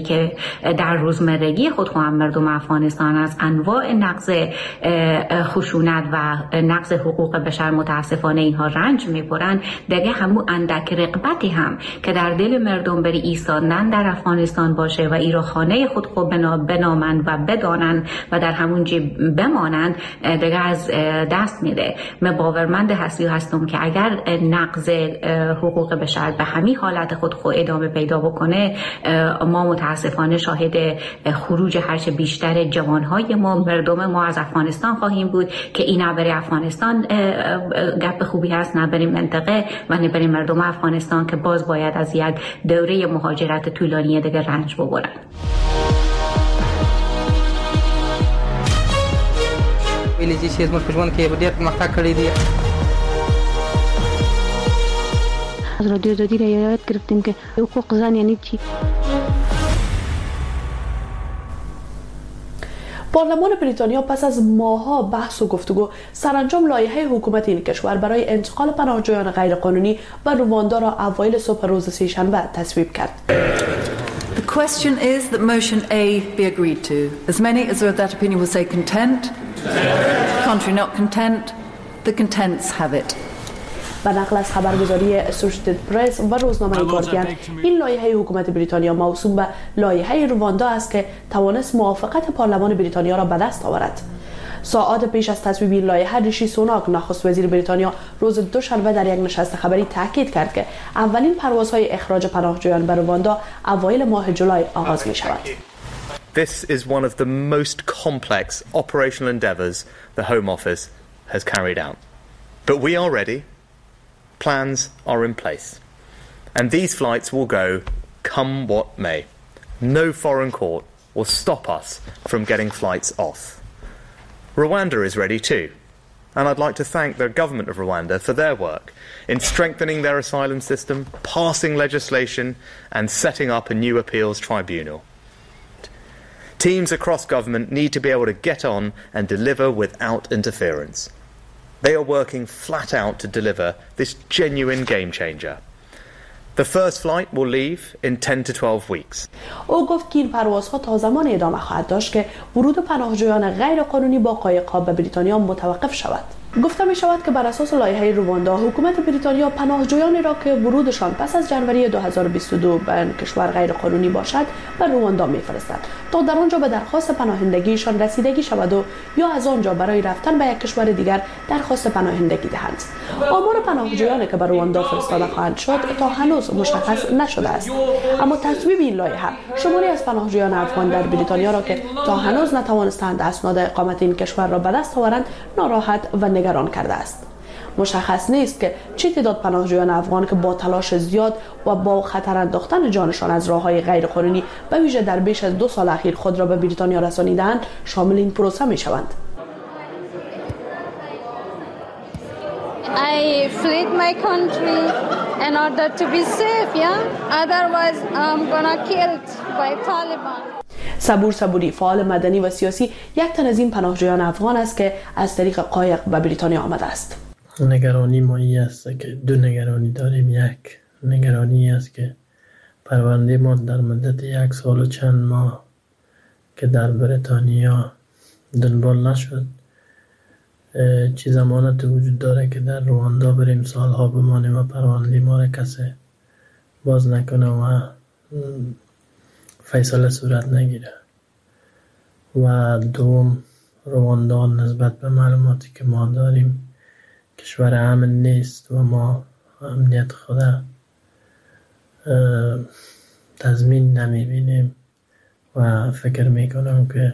در روزمرگی خود هم مردم افغانستان از انواع نقض خشونت و نقض حقوق بشر متاسفانه اینها رنج میبرند، دیگه همون اندک رغبتی هم که در دل مردم بری ایستادن در افغانستان باشه و ای را خانه خود بنامند و بدانند و در همون جیب بمانند دیگه از دست میده. من باورمند هستم که اگر نقض حقوق بشر به همین حالت خود ادامه پیدا بکنه، ما متاسفانه شاهد خروج هرچه بیشتر جوانهای ما، مردم ما از افغانستان خواهیم بود که این نه برای افغانستان گپ خوبی هست، نه برای منطقه و نه برای مردم افغانستان که باز باید از یک دوره مهاجرت طولانی دیگه رنج ببرن. ویلې چې زموږ په ژوند کې ډېر پرمختګ کړی دی. از رادیو آزادی را یاد گرفتیم که حقوق زن یعنی چی. پارلمان بریتانیا پس از ماه‌ها بحث و گفتگو سرانجام لایحه حکومت این کشور برای انتقال پناهجویان غیرقانونی به رواندا را اوایل صبح روز سه‌شنبه تصویب کرد. The question is that motion A be agreed to. As many as are of that opinion will say content. Contrary not content. The contents have it. به نقل از خبرگزاری اسوسییتد پرس و روزنامه گاردین، این لایحه حکومت بریتانیا موسوم به لایحه رواندا است که توانست موافقت پارلمان بریتانیا را به دست آورد. ساعات پیش از تصویب این لایحه، ریشی سوناک نخست وزیر بریتانیا روز دوشنبه در یک نشست خبری تاکید کرد که اولین پروازهای اخراج پناهجویان به رواندا اوایل ماه جولای آغاز می شود. This is one of the most complex operational endeavours the Home Office has carried out. But we are ready. Plans are in place. And these flights will go come what may. No foreign court will stop us from getting flights off. Rwanda is ready too. And I'd like to thank the government of Rwanda for their work in strengthening their asylum system, passing legislation and setting up a new appeals tribunal. Teams across government need to be able to get on and deliver without interference. They are working flat out to deliver this genuine game changer. The first flight will leave in 10 to 12 weeks. او گفت که این پروازها تا زمان ادامه خواهد داشت که ورود پناهجویان غیر قانونی با قایق‌ها به بریتانیا متوقف شود. گفته می شود که بر اساس لایحه رواندا، حکومت بریتانیا پناهجویانی را که ورودشان پس از جنوری 2022 به کشور غیر قانونی باشد به رواندا می‌فرستد تا در آنجا به درخواست پناهندگیشان رسیدگی شود و یا از آنجا برای رفتن به یک کشور دیگر درخواست پناهندگی دهند. آمار پناهجویانی که به رواندا فرستاده خواهند شد تا هنوز مشخص نشده است، اما تصویب این لایحه شماری از پناهجویان افغان در بریتانیا را که تا هنوز نتوانستند اسناد اقامت این کشور را به دست آورند ناراحت و نگران کرده است. مشخص نیست که چه تعداد پناهجویان افغان که با تلاش زیاد و با خطر انداختن جانشان از راه‌های غیرقانونی به ویژه در بیش از 2 سال اخیر خود را به بریتانیا رسانیدند شامل این پروسه می‌شوند. I fled my country in order to be safe, yeah? Otherwise I'm gonna killed by Taliban. صبوری فعال مدنی و سیاسی یک تن از این پناهجویان افغان است که از طریق قایق به بریتانیا آمده است. نگرانی ما این است که دو نگرانی داریم. یک نگرانی است که پرونده ما در مدت 1 سال و چند ماه که در بریتانیا دنبال نشد، چی ضمانت وجود داره که در رواندا بریم سالها بمانیم و پرونده ما را کسی باز نکنه و فیصله صورت نگیره. و دوم، رواندا نسبت به معلوماتی که ما داریم کشور امن نیست و ما امنیت خود تضمین نمیبینیم و فکر میکنم که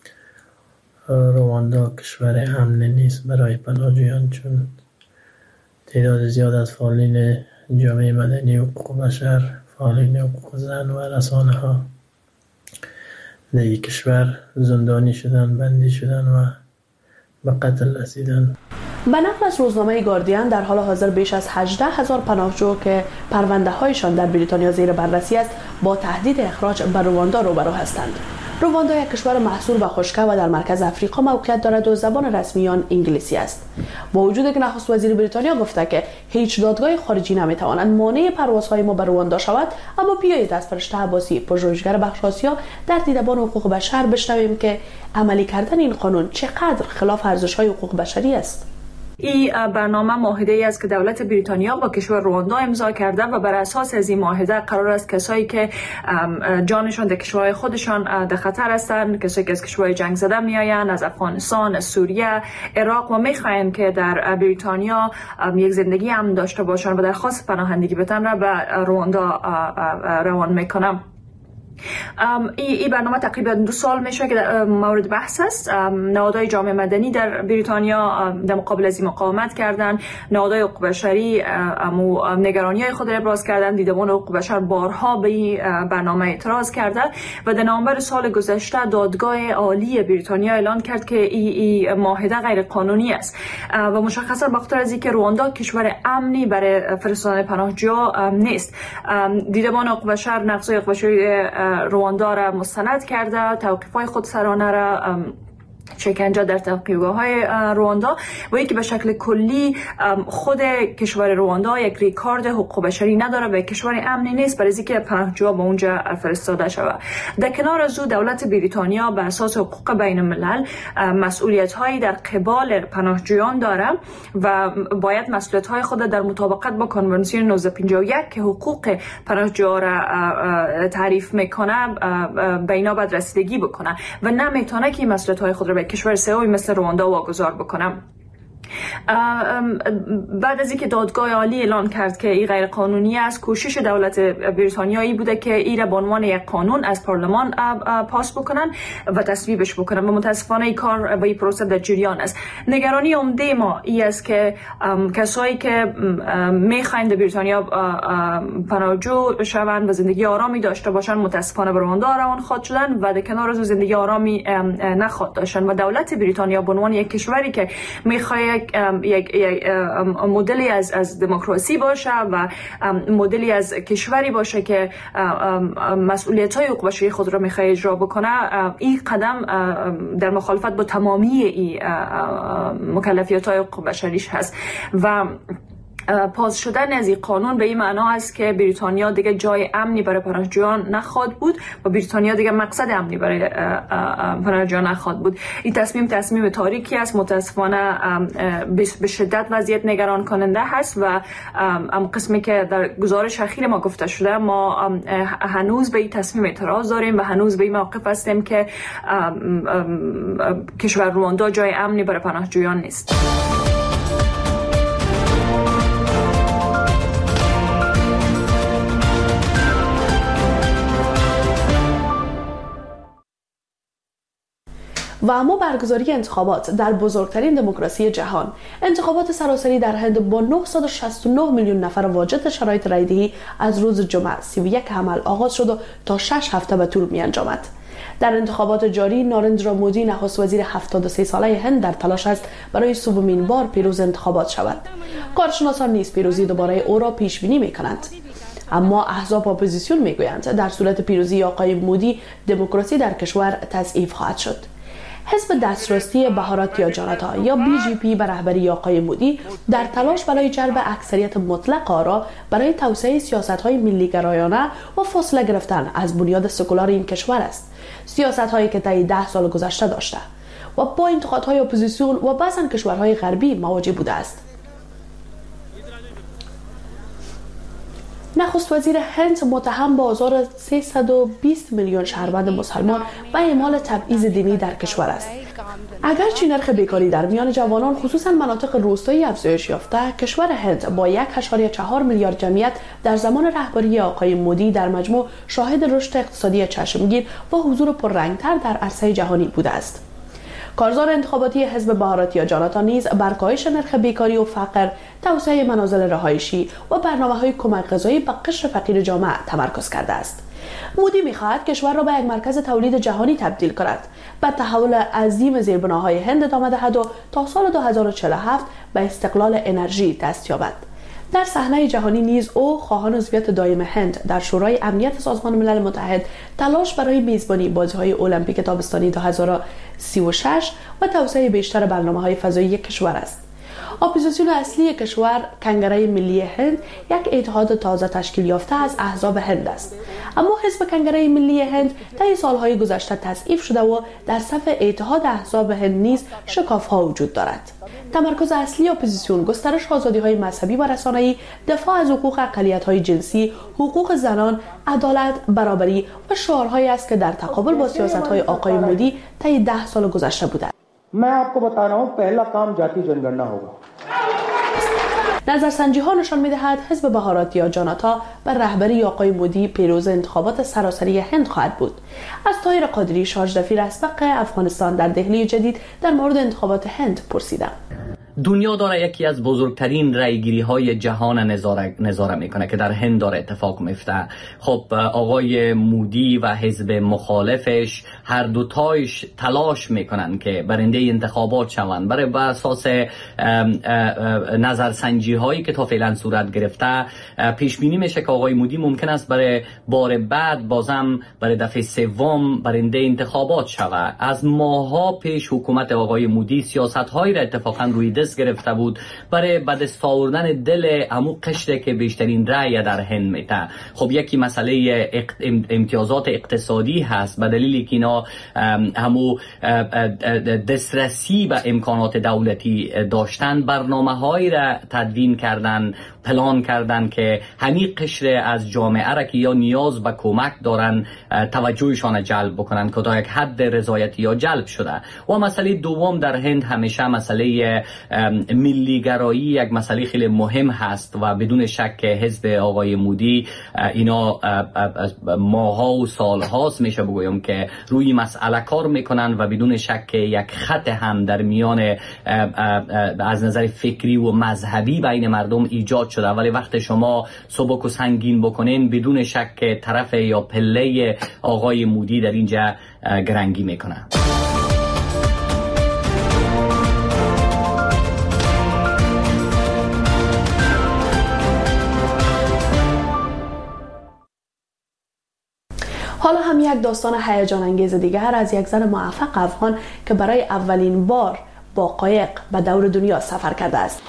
رواندا کشور امن نیست برای پناهجویان، چون تعداد زیاد از فعالین جامعه مدنی و حقوق بشر، فعالین حقوق زن و رسانه ها در این کشور زندانی شدن، بندی شدن و به قتل رسیدن. به نقل از روزنامه گاردین، در حال حاضر بیش از 18,000 پناهجو که پرونده هایشان در بریتانیا زیر بررسی است با تهدید اخراج به رواندا روبرو هستند. رواندا یک کشور محصور و خشک و در مرکز افریقا موقعیت دارد و زبان رسمی آن انگلیسی است. با وجود که نخست وزیر بریتانیا گفته که هیچ دادگاه خارجی نمیتواند مانع پروازهای ما به رواندا شود، اما بیایید از فرشته عباسی، پژوهشگر بخش آسیا در دیدبان حقوق بشر بشنویم که عملی کردن این قانون چقدر خلاف ارزش‌های حقوق بشری است. این برنامه معاهده‌ای است که دولت بریتانیا با کشور رواندا امضا کرده و بر اساس از این معاهده قرار است کسایی که جانشان در کشورهای خودشان در خطر هستند، کسایی که از کشورهای جنگ زده میآیند، از افغانستان، از سوریه، عراق و میخواهند که در بریتانیا یک زندگی امن داشته باشند و درخواست پناهندگی بدن را به رواندا روان میکنند. این برنامه تقریبا 2 سال میشه که مورد بحث است. نهادهای جامعه مدنی در بریتانیا در مقابل از این مقاومت کردن، نهادهای حقوق بشری نگرانی‌های خود را ابراز کردن، دیدبان حقوق بشر بارها به این برنامه اعتراض کرده و در نوامبر سال گذشته دادگاه عالی بریتانیا اعلان کرد که این معاهده غیر قانونی است و مشخصا بخاطر از اینکه رواندا کشور امنی برای فرستادن پناهجویان نیست. دیدبان حقوق بشر نقض حقوق بشری رواندا را مستند کرده، توقیف‌های خودسرانه را شکنجه در توقیفگاه‌های رواندا و اینکه به شکل کلی خود کشور رواندا یک ریکارد حقوق بشری نداره و کشور امنی نیست برای اینکه پناهجوها به اونجا فرستاده شود. در کنار از او دولت بریتانیا به اساس حقوق بین الملل مسئولیت‌هایی در قبال پناهجویان داره و باید مسئولیت‌های خود در مطابقت با کنوانسیون 1951 که حقوق پناهجوها را تعریف میکنه به اینا باید رسیدگی بکنه و نمیتونه که مسئولیت‌های خود را به کشور سومی مثل رواندا واگذار بکنم. بعد از اینکه دادگاه عالی اعلان کرد که این غیر قانونی است، کوشش دولت بریتانیایی بوده که این را به عنوان یک قانون از پارلمان پاس بکنن و تصویبش بکنن و متاسفانه این کار با این پروسه در جریان است. نگرانی عمده ما این است که کسایی که میخواین در بریتانیا پناهجو شوند و زندگی آرامی داشته باشن متاسفانه به رواندا روان خواهد شدن و در کنار از زندگی آرامی نخواهد داشتن و دولت بریتانیا به عنوان یک کشوری که میخواد یک مدلی از دموکراسی باشه و مدلی از کشوری باشه که مسئولیت‌های حقوق بشری خود را می‌خواد اجرا بکنه، این قدم در مخالفت با تمامی این مکلفیت‌های حقوق بشریش هست و پاس شدن از این قانون به این معنا است که بریتانیا دیگه جای امنی برای پناهجویان نخواهد بود و بریتانیا دیگه مقصد امنی برای پناهجویان نخواهد بود. این تصمیم تاریکی است، متاسفانه به شدت وضعیت نگران کننده هست و قسمی که در گزارش اخیر ما گفته شده ما هنوز به این تصمیم اعتراض داریم و هنوز به این موقف هستیم که کشور رواندا جای امنی برای پناهجویان نیست. و اما برگزاری انتخابات در بزرگترین دموکراسی جهان، انتخابات سراسری در هند با 969 میلیون نفر واجد شرایط رایدهی از روز جمعه 31 حمل آغاز شد و تا 6 هفته به طول می انجامد. در انتخابات جاری نارندرا مودی نخست وزیر 73 ساله هند در تلاش است برای سومین بار پیروز انتخابات شود. کارشناسان نیز پیروزی دوباره او را پیش بینی می کنند. اما احزاب اپوزیسیون می گویند در صورت پیروزی آقای مودی دموکراسی در کشور تضعیف خواهد شد. حزب دستراستی بهاراتیا جانتا یا BJP به رهبری آقای مودی در تلاش برای جلب اکثریت مطلق آرا برای توسعه سیاست‌های ملی‌گرایانه و فاصله گرفتن از بنیاد سکولار این کشور است. سیاست‌هایی که طی 10 سال گذشته داشته و با انتقادهای اپوزیسیون و بعضاً کشورهای غربی مواجه بوده است. نخست وزیر هند متهم به آزار 320 میلیون شهروند مسلمان و اعمال تبعیض دینی در کشور است. اگرچه نرخ بیکاری در میان جوانان خصوصا مناطق روستایی افزایش یافته، کشور هند با 1.4 میلیارد جمعیت در زمان رهبری آقای مودی در مجموع شاهد رشد اقتصادی چشمگیر و حضور پررنگتر در عرصه جهانی بوده است. کارزار انتخاباتی حزب بهاراتیا جانتا نیز بر کاهش نرخ بیکاری و فقر، توسعه منازل رهایشی و برنامه‌های کمک غذایی به قشر فقیر جامعه تمرکز کرده است. مودی می‌خواهد کشور را به یک مرکز تولید جهانی تبدیل کند، به تحول عظیم زیربناهای هند ادامه دهد و تا سال 2047 به استقلال انرژی دست یابد. در صحنه جهانی نیز او خواهان عضویت دائم هند در شورای امنیت سازمان ملل متحد، تلاش برای میزبانی بازی‌های المپیک تابستانی 2036 و توسعه بیشتر برنامه‌های فضایی کشور است. اپوزیسیون اصلی کشور، کنگره ملی هند، یک اتحاد تازه تشکیل یافته از احزاب هند است. اما حزب کنگره ملی هند طی سالهای گذشته تضعیف شده و در صف اتحاد احزاب هند نیز شکاف‌ها وجود دارد. تمرکز اصلی اپوزیسیون گسترش آزادی‌های مذهبی و رسانه‌ای، دفاع از حقوق اقلیت‌های جنسی، حقوق زنان، عدالت، برابری و شعارهایی است که در تقابل با سیاست‌های آقای مودی طی 10 سال گذشته بوده. मैं आपको बता रहा हूं पहला काम जाति जनगणना होगा. نظرسنجی ها نشان می‌دهد حزب بهاراتی یا جاناتا بر رهبری آقای مودی پیروز انتخابات سراسری هند خواهد بود. از طاهر قادری، شارژ دفیر اسبق افغانستان در دهلی جدید در مورد انتخابات هند پرسیدم. دنیا داره یکی از بزرگترین رایگیری های جهان نظاره میکنه که در هند داره اتفاق میفته. خب آقای مودی و حزب مخالفش هر دوتایش تلاش میکنن که برنده انتخابات شوند. برای بر اساس نظرسنجی هایی که تا فعلا صورت گرفته پیش بینی میشه که آقای مودی ممکن است برای بار بعد بازم برای دفعه سوم برنده انتخابات شود. از ماها پیش حکومت آقای مودی سیاست هایی را اتفاقا روی دست گرفته بود برای به دست آوردن دل همو قشری که بیشترین رأی در هند میده. خب یکی مسئله امتیازات اقتصادی هست، به دلیلی که اینا همو دسترسی به امکانات دولتی داشتن، برنامه‌هایی را تدوین کردن، پلان کردن که همین قشر از جامعه را که یا نیاز به کمک دارن توجهشان جلب بکنن که تا یک حد رضایتی یا جلب شده. و مسئله دوم در هند همیشه مسئله ملیگرایی یک مسئله خیلی مهم هست و بدون شک حزب آقای مودی اینا ماها و سالهاست میشه بگویم که روی مسئله کار میکنن و بدون شک یک خط هم در میان از نظر فکری و مذهبی بین مردم ایجاد شده. ولی وقت شما سبک و سنگین بکنین بدون شک طرف یا پله آقای مودی در اینجا گرنگی میکنن. حالا هم یک داستان هیجان انگیز دیگر از یک زن موفق افغان که برای اولین بار با قایق به دور دنیا سفر کرده است.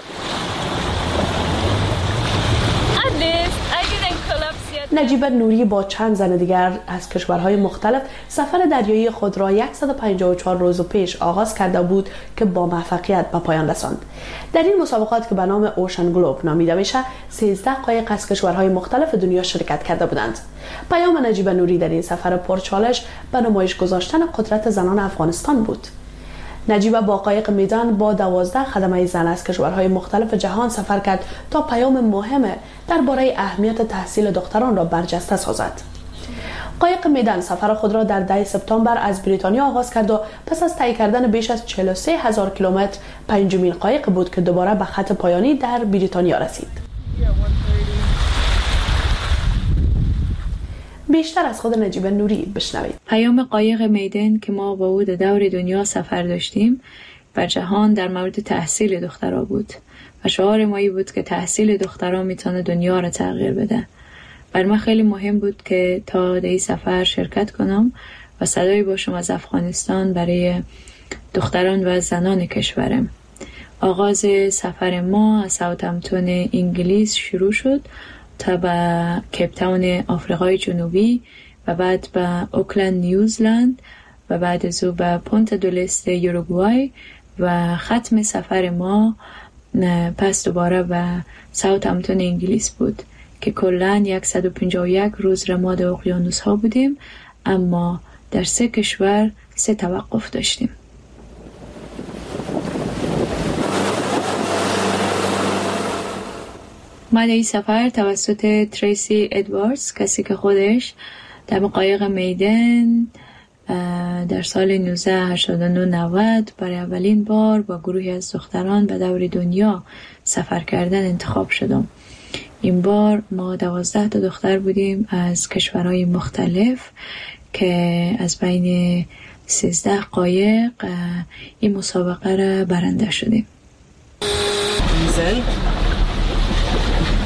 نجیبه نوری با چند زن دیگر از کشورهای مختلف سفر دریایی خود را 154 روز پیش آغاز کرده بود که با موفقیت به پایان رساند. در این مسابقات که به نام اوشن گلوب نامیده میشه، 13 قایق از کشورهای مختلف دنیا شرکت کرده بودند. پیام نجیبه نوری در این سفر پرچالش به نمایش گذاشتن قدرت زنان افغانستان بود. نجیبه با قایق میدان با 12 خدمه زن از کشورهای مختلف جهان سفر کرد تا پیام مهم درباره اهمیت تحصیل دختران را برجسته سازد. قایق میدان سفر خود را در 10 سپتامبر از بریتانیا آغاز کرد و پس از طی کردن بیش از 43,000 کیلومتر پنجمین قایق بود که دوباره به خط پایانی در بریتانیا رسید. بیشتر از خود نجیبه نوری بشنوید. پیام قایق میدان که ما با او دور دنیا سفر داشتیم بر جهان در مورد تحصیل دخترها بود و شعار ما این بود که تحصیل دخترها میتونه دنیا را تغییر بده. بر من خیلی مهم بود که تا در این سفر شرکت کنم و صدایی باشم از افغانستان برای دختران و زنان کشورم. آغاز سفر ما از ساوثهمپتون انگلیس شروع شد تا به کیپ تاون آفریقای جنوبی و بعد به اوکلند نیوزلند و بعد از او به پونتا دو لسته یوروگوای و ختم سفر ما پس دوباره به ساوثهمپتون انگلیس بود که کلاً 151 روز رماد اقیانوس ها بودیم، اما در 3 کشور 3 توقف داشتیم. ما در این سفر توسط تریسی ادواردز، کسی که خودش در قایق میدان در سال 1989 برای اولین بار با گروهی از دختران به دور دنیا سفر کردن انتخاب شدم. این بار ما 12 تا دختر بودیم از کشورهای مختلف که از بین 13 قایق این مسابقه را برنده شدیم.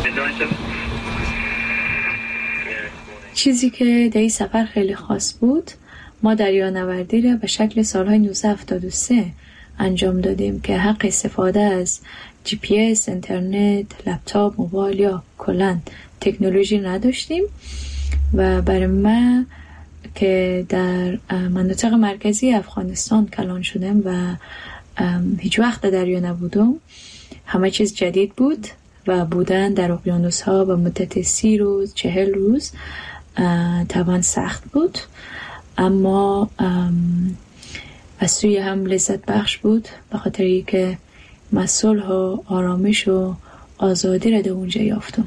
چیزی که در این سفر خیلی خاص بود، ما دریانوردی را به شکل سالهای 1973 انجام دادیم که حق استفاده از GPS، اینترنت، لپتاپ، موبایل یا کلاً تکنولوژی نداشتیم و برای من که در مناطق مرکزی افغانستان کلان شدم و هیچ وقت در دریا نبودم، همه چیز جدید بود و بودن در اقیانوس ها به مدت 30 روز 40 روز طبعا سخت بود، اما از سوی هم لذت بخش بود به خاطر اینکه من صلح و آرامش و آزادی را در اونجا یافتم.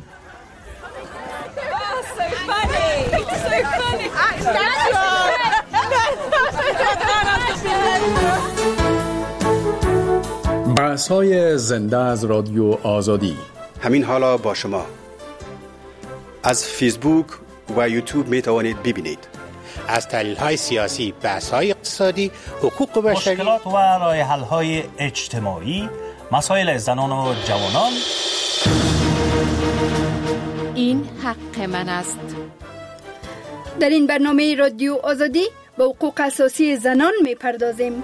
بحث‌های زنده از رادیو آزادی. همین حالا با شما از فیسبوک و یوتیوب می توانید ببینید. از تحلیل‌های سیاسی، بحث‌های اقتصادی، حقوق بشری، مشکلات و راه حل‌های اجتماعی، مسائل زنان و جوانان. این حق من است. در این برنامه رادیو آزادی به حقوق اساسی زنان می‌پردازیم.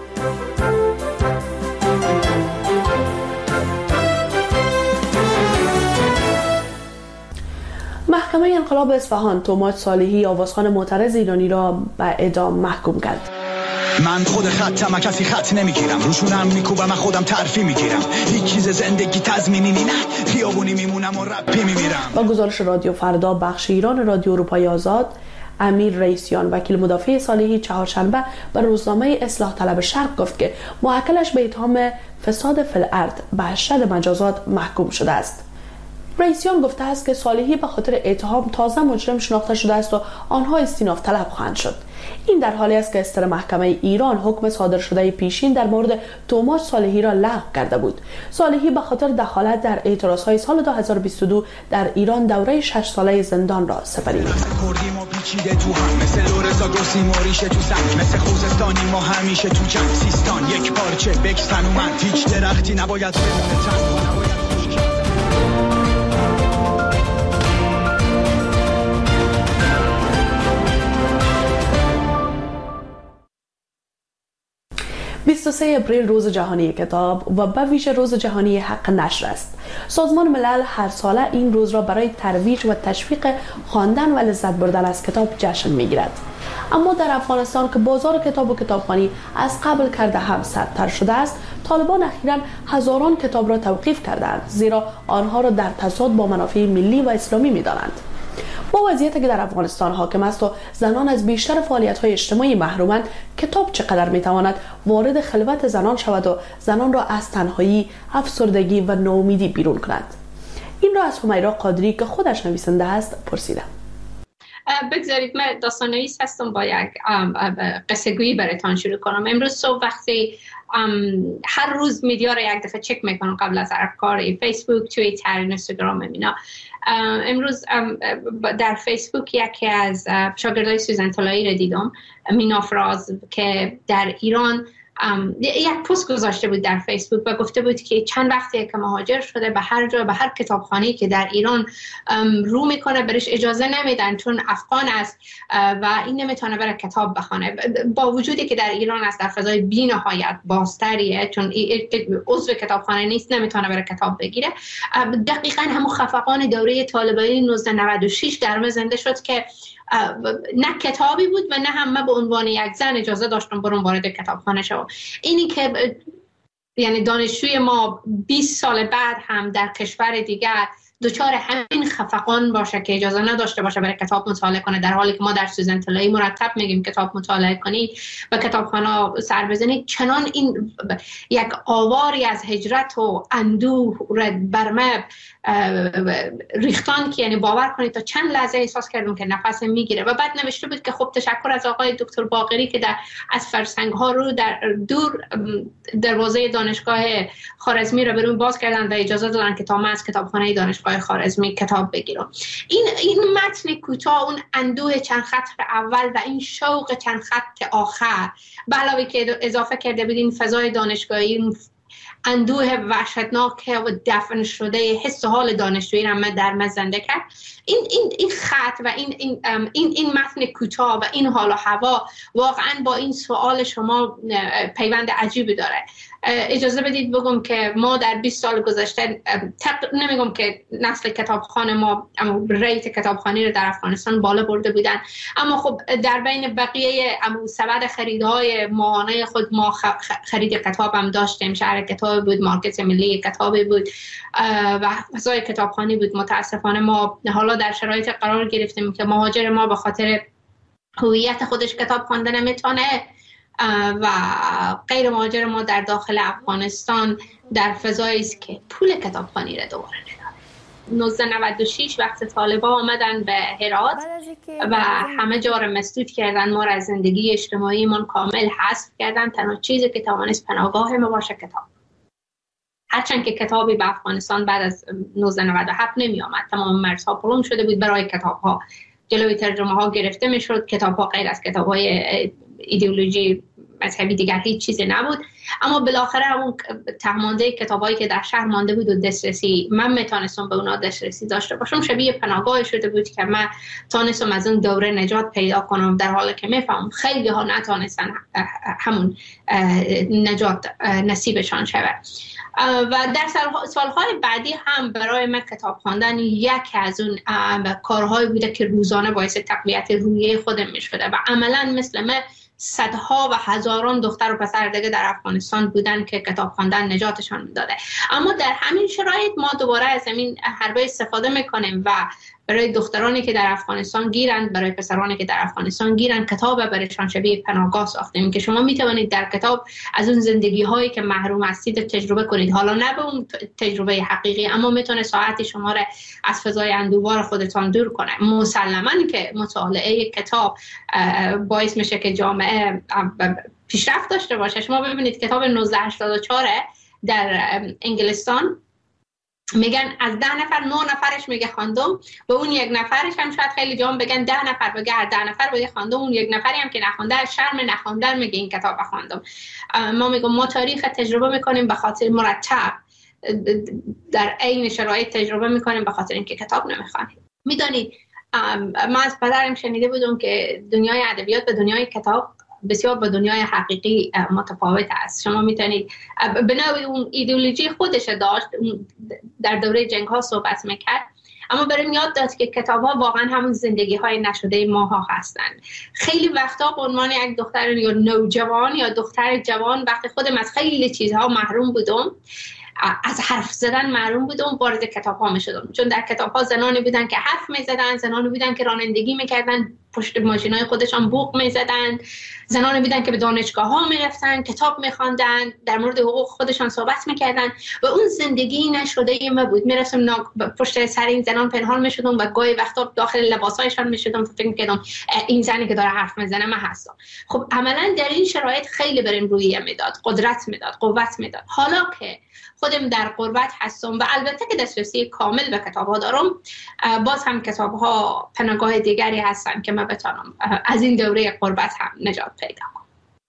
محکمه انقلاب اصفهان توماج صالحی آوازخوان معترض ایرانی را به اعدام محکوم کرد. من خود خطم کسی خط نمیگیرم، روشونم میکوبم خودم ترفی میگیرم، هیچ چیز زندگی تضمینی نه، خیابونی میمونم و رپی میمیرم. با گزارش رادیو فردا بخش ایران رادیو اروپای آزاد، امیر رئیسیان وکیل مدافع صالحی چهارشنبه به روزنامه اصلاح طلب شرق گفت که موکلش به اتهام فساد فی الارض به 8 مجازات محکوم شده است. رئیسیان گفته است که صالحی به خاطر اتهام تازه مجرم شناخته شده است و آنها استیناف طلب خواهند شد. این در حالی است که استر محکمه ایران حکم صادر شده پیشین در مورد توماج صالحی را لغو کرده بود. صالحی به خاطر دخالت در اعتراضهای سال 2022 در ایران دوره 6 ساله زندان را سپرید. کردیم و پیچیده تو هم مثل لورزا گرسیم و ریشه تو سنگ، مثل خوزستانی ما همیشه تو جنگ، سیستان یک پارچه بکسن و من، هیچ درختی نباید بمونه تنها. اپریل روز جهانی کتاب و به ویژه روز جهانی حق نشر است. سازمان ملل هر ساله این روز را برای ترویج و تشویق خواندن و لذت بردن از کتاب جشن می‌گیرد. اما در افغانستان که بازار کتاب و کتابخوانی از قبل کرده هم سردتر شده است، طالبان اخیراً هزاران کتاب را توقیف کردند، زیرا آنها را در تضاد با منافع ملی و اسلامی می‌دانند. با وضعیتی که در افغانستان حاکم است و زنان از بیشتر فعالیت‌های اجتماعی محرومند، کتاب چقدر می‌تواند وارد خلوت زنان شود و زنان را از تنهایی، افسردگی و ناامیدی بیرون کند؟ این را از همیرا قادری که خودش نویسنده است پرسیدم. بگذارید من داستان‌نویس هستم، با یک قصه گویی براتون شروع کنم. امروز صبح وقتی هر روز میدیا را یک دفعه چک میکنم قبل از کار، فیسبوک، توییتر، اینستاگرام اینا. امروز در فیسبوک یکی از شاگردای سوزن طلایی را دیدم، مینا فراز، که در ایران یک پست گذاشته بود در فیسبوک و گفته بود که چند وقتی که مهاجر شده به هر جا، به هر کتابخانه‌ای که در ایران رو میکنه برش اجازه نمیدن چون افغان است و این نمیتونه بره کتاب بخونه، با وجودی که در ایران است در فضای بی نهایت بازتریه، چون عضو کتابخانه نیست نمیتونه بره کتاب بگیره. دقیقاً همون خفقان دوره طالبانی 1996 در من زنده شد که نه کتابی بود و نه هم من به عنوان یک زن اجازه داشتم برم وارد کتابخانه شوم. اینی که یعنی دانشجوی ما 20 سال بعد هم در کشور دیگر دوچار همین خفقان باشه که اجازه نداشته باشه برای کتاب مطالعه کنه، در حالی که ما در سوزن طلایی مرتب میگیم کتاب مطالعه کنید و کتابخانه سر بزنید. چنان این یک آواری از هجرت و اندوه بر من ریختان که یعنی باور کنید تا چند لحظه احساس کردم که نفسم میگیره. و بعد نوشته بود که خب تشکر از آقای دکتر باقری که از فرسنگ ها رو در دور دروازه دانشگاه خوارزمی رو برون باز کردن و اجازه دادن که تا من از کتابخانه دانشگاه خوارزمی کتاب بگیرم. این متن کوتاه، اون اندوه چند خط اول و این شوق چند خط آخر، به علاوه که اضافه کرده بود این فضای دانشگاهی، اندوه وحشتناک و دفن شده حس و حال دانشجویی را در مزنده کرد. این خط و این متن کوتاه و این حال و هوا واقعا با این سوال شما پیوند عجیبی داره. اجازه بدید بگم که ما در 20 سال گذشته نمیگم که نسل کتابخوان ما ریت کتابخوانی رو در افغانستان بالا برده بودن، اما خب در بین بقیه سبد خریدهای ماهانه خود ما خرید کتاب هم داشتیم. شهر کتاب بود، مارکت ملی کتابی بود و فضای کتابخوانی بود. متاسفانه ما حالا در شرایط قرار گرفتیم که مهاجر ما به خاطر هویت خودش کتاب خوانده نمیتونه و غیر مهاجر ما در داخل افغانستان در فضایی است که پول کتابخوانی را دوباره نداره. 1996 وقت طالبان آمدن به هرات و همه جا را مسدود کردن، ما را از زندگی اجتماعی من کامل حذف کردن. تنها چیزی که توانست پناهگاه ما باشه کتاب. هرچند که کتابی به افغانستان بعد از 1997 نمی آمد، تمام مرزها پرون شده بود برای کتاب ها، جلوی ترجمه ها گرفته می شد، کتاب ها غیر از کتاب های ایدئولوژی مذهبی دیگر هیچ چیزی نبود. اما بالاخره اون تهمانده کتابایی که در شهر مانده بود و دسترسی من میتونستم به اونا دسترسی داشته باشم، شبیه پناهگاه شده بود که من تونستم از اون دوره نجات پیدا کنم، در حالی که میفهمم خیلی ها نتونستن همون نجات نصیبشان شود. و در سالهای بعدی هم برای من کتاب خواندن یکی از اون کارهایی بوده که روزانه باعث تقویت روحیه خودم میشده و عملا مثل من صدها و هزاران دختر و پسر دیگه در افغانستان بودن که کتاب خواندن نجاتشان میداده. اما در همین شرایط ما دوباره از همین حربه استفاده میکنیم و برای دخترانی که در افغانستان گیرند، برای پسرانی که در افغانستان گیرند، کتاب برایشان شبیه پناهگاه ساختیم که شما میتوانید در کتاب از اون زندگی هایی که محروم هستید تجربه کنید. حالا نه به اون تجربه حقیقی، اما میتونه ساعتی شما را از فضای اندوه‌بار خودتان دور کنه. مسلماً که مطالعه کتاب باعث میشه که جامعه پیشرفت داشته باشه. شما ببینید کتاب 1984 در انگلستان میگن از 10 نفر 9 نفرش میگه خواندم، و اون یک نفرش هم شاید خیلی جام بگن 10 نفر بگه 10 نفر بگه خواندم، اون یک نفری هم که نخونده شرم نخوندن میگه این کتاب خواندم. ما میگم ما تاریخ تجربه میکنیم به خاطر مرتب، در عین شرایط تجربه میکنیم به خاطر اینکه کتاب نمیخوانیم. میدونید من از پدرم شنیده بودم که دنیای ادبیات و دنیای کتاب بسیار با دنیای حقیقی متفاوت است. شما میتونید به نوعی اون ایدئولوژی خودش داشت، در دوره جنگ ها صحبت میکرد، اما برام یاد داد که کتاب ها واقعا همون زندگی های نشده ماها هستند. خیلی وقتا به عنوان یک دختر یا نوجوان یا دختر جوان وقتی خودم از خیلی چیزها محروم بودم، از حرف زدن محروم بودم، وارد کتاب ها می شدم. چون در کتاب ها زنانی بودن که حرف می زدن، زنانی بودن که رانندگی می کردن، پشت ماشین های خودشان بوق می زدن، زنانی بودن که به دانشگاه ها می رفتن، کتاب می خواندن، در مورد حقوق خودشان صحبت می کردن و اون زندگی نشده ما بود. می رفتم پشت سر این زنان پنهان می شدم و گاهی وقتا داخل لباس هایشان می شدم، فکر می کردم این زنی که داره حرف می زنه من هستم. خب عملا در این شرایط خیلی برام روحیه میداد، قدرت میداد، قوت میداد. حالا که خودم در غربت هستم و البته که دسترسی کامل به کتاب‌ها دارم، باز هم کتاب‌ها پناهگاه دیگری هستن که من بتونم از این دوره غربت هم نجات پیدا کنم.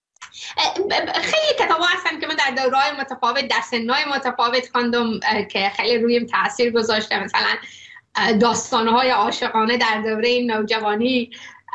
خیلی کتاب‌ها هستن که من در دوره‌های متفاوت، در سن‌های متفاوت خواندم که خیلی رویم تاثیر گذاشته. مثلا داستان‌های عاشقانه در دوره نوجوانی،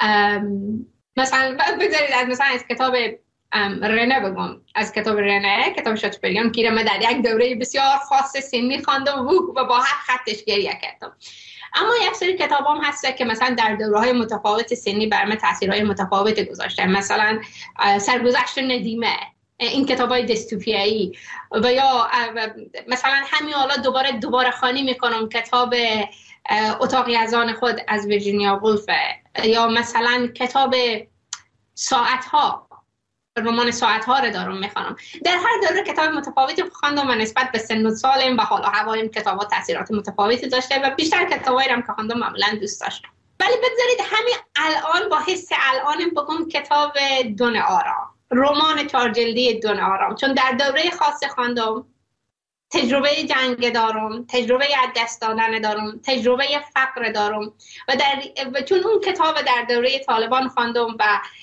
مثلا بگذارید از کتاب رنه بگم، از کتاب رنه، کتاب شاتوپریان که من در یک دوره بسیار خاص سنی خواندم و با هر خطش گریه کردم. اما یک سری کتاب هم هست که مثلا در دوره‌های متفاوت سنی بر من تاثیرهای متفاوتی گذاشته. مثلا سرگذشت ندیمه، این کتابای دیستوپیایی، و یا مثلا همین حالا دوباره خوانی میکنم کتاب اتاقی از آن خود از ویرجینیا وولف، یا مثلا کتاب ساعت‌ها، رمان ساعت‌ها رو دارم میخوانم. در هر دوره کتاب متفاوتی خواندم و نسبت به سن و سالم و حال و هوایم کتاب‌ها تاثیرات متفاوتی داشته و بیشتر کتابایی رو که خواندم معمولاً دوست داشتم. ولی بگذارید همین الان با حس الانم بگم کتاب دون آرام، رمان 4 جلدی دون آرام، چون در دوره خاص خواندم، تجربه جنگ دارم، تجربه از دست دادن دارم، تجربه فقر دارم و چون اون کتاب در دوره طالبان خواندم و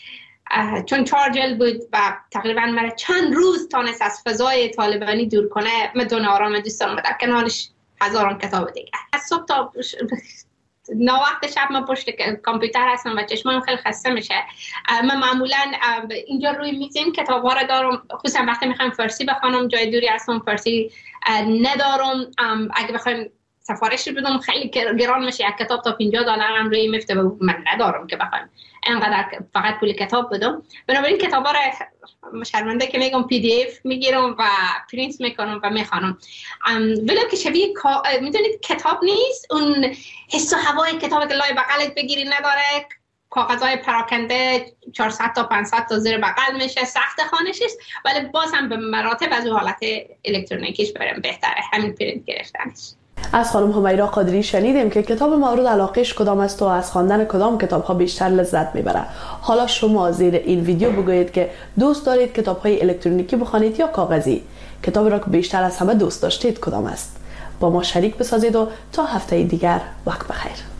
چون 4 جلد بود و تقریبا مرا چند روز تانست از فضای طالبانی دور کنه. بدون آرام دوستان در کنارش هزاران کتاب دیگه. از صبح تا وقت شب من پشت کامپیوتر هستم و چشمم خیلی خسته میشه. من معمولا اینجا روی میزیم کتاب‌ها رو دارم، خصوصا وقتی میخوام فارسی بخونم، جای دوری هستم فارسی ندارم. اگه بخوایم سفارش بدم خیلی گران میشه، یک کتاب تا $50 هم روی میفته و من ندارم که بخوام اینقدر فقط پول کتاب بدم. بنابراین کتابا رو شرمنده که میگم PDF میگیرم و پرینت میکنم و میخوانم. ولی که شبیه میدونید کتاب نیست، اون حس و هوای کتاب که لای بغلت بگیری نداره، کاغذهای پراکنده 400 تا 500 تا زیر بغل میشه، سخت خوانش است، ولی باز هم به مراتب از حالت الکترونیکیش برام بهتره همین پرینت گرفتنش. از خانم حمیرا قادری شنیدیم که کتاب مورد علاقهش کدام است و از خواندن کدام کتاب‌ها بیشتر لذت میبره. حالا شما زیر این ویدیو بگویید که دوست دارید کتاب‌های الکترونیکی بخوانید یا کاغذی. کتابی را که بیشتر از همه دوست داشتید کدام است؟ با ما شریک بسازید و تا هفته دیگر وقت بخیر.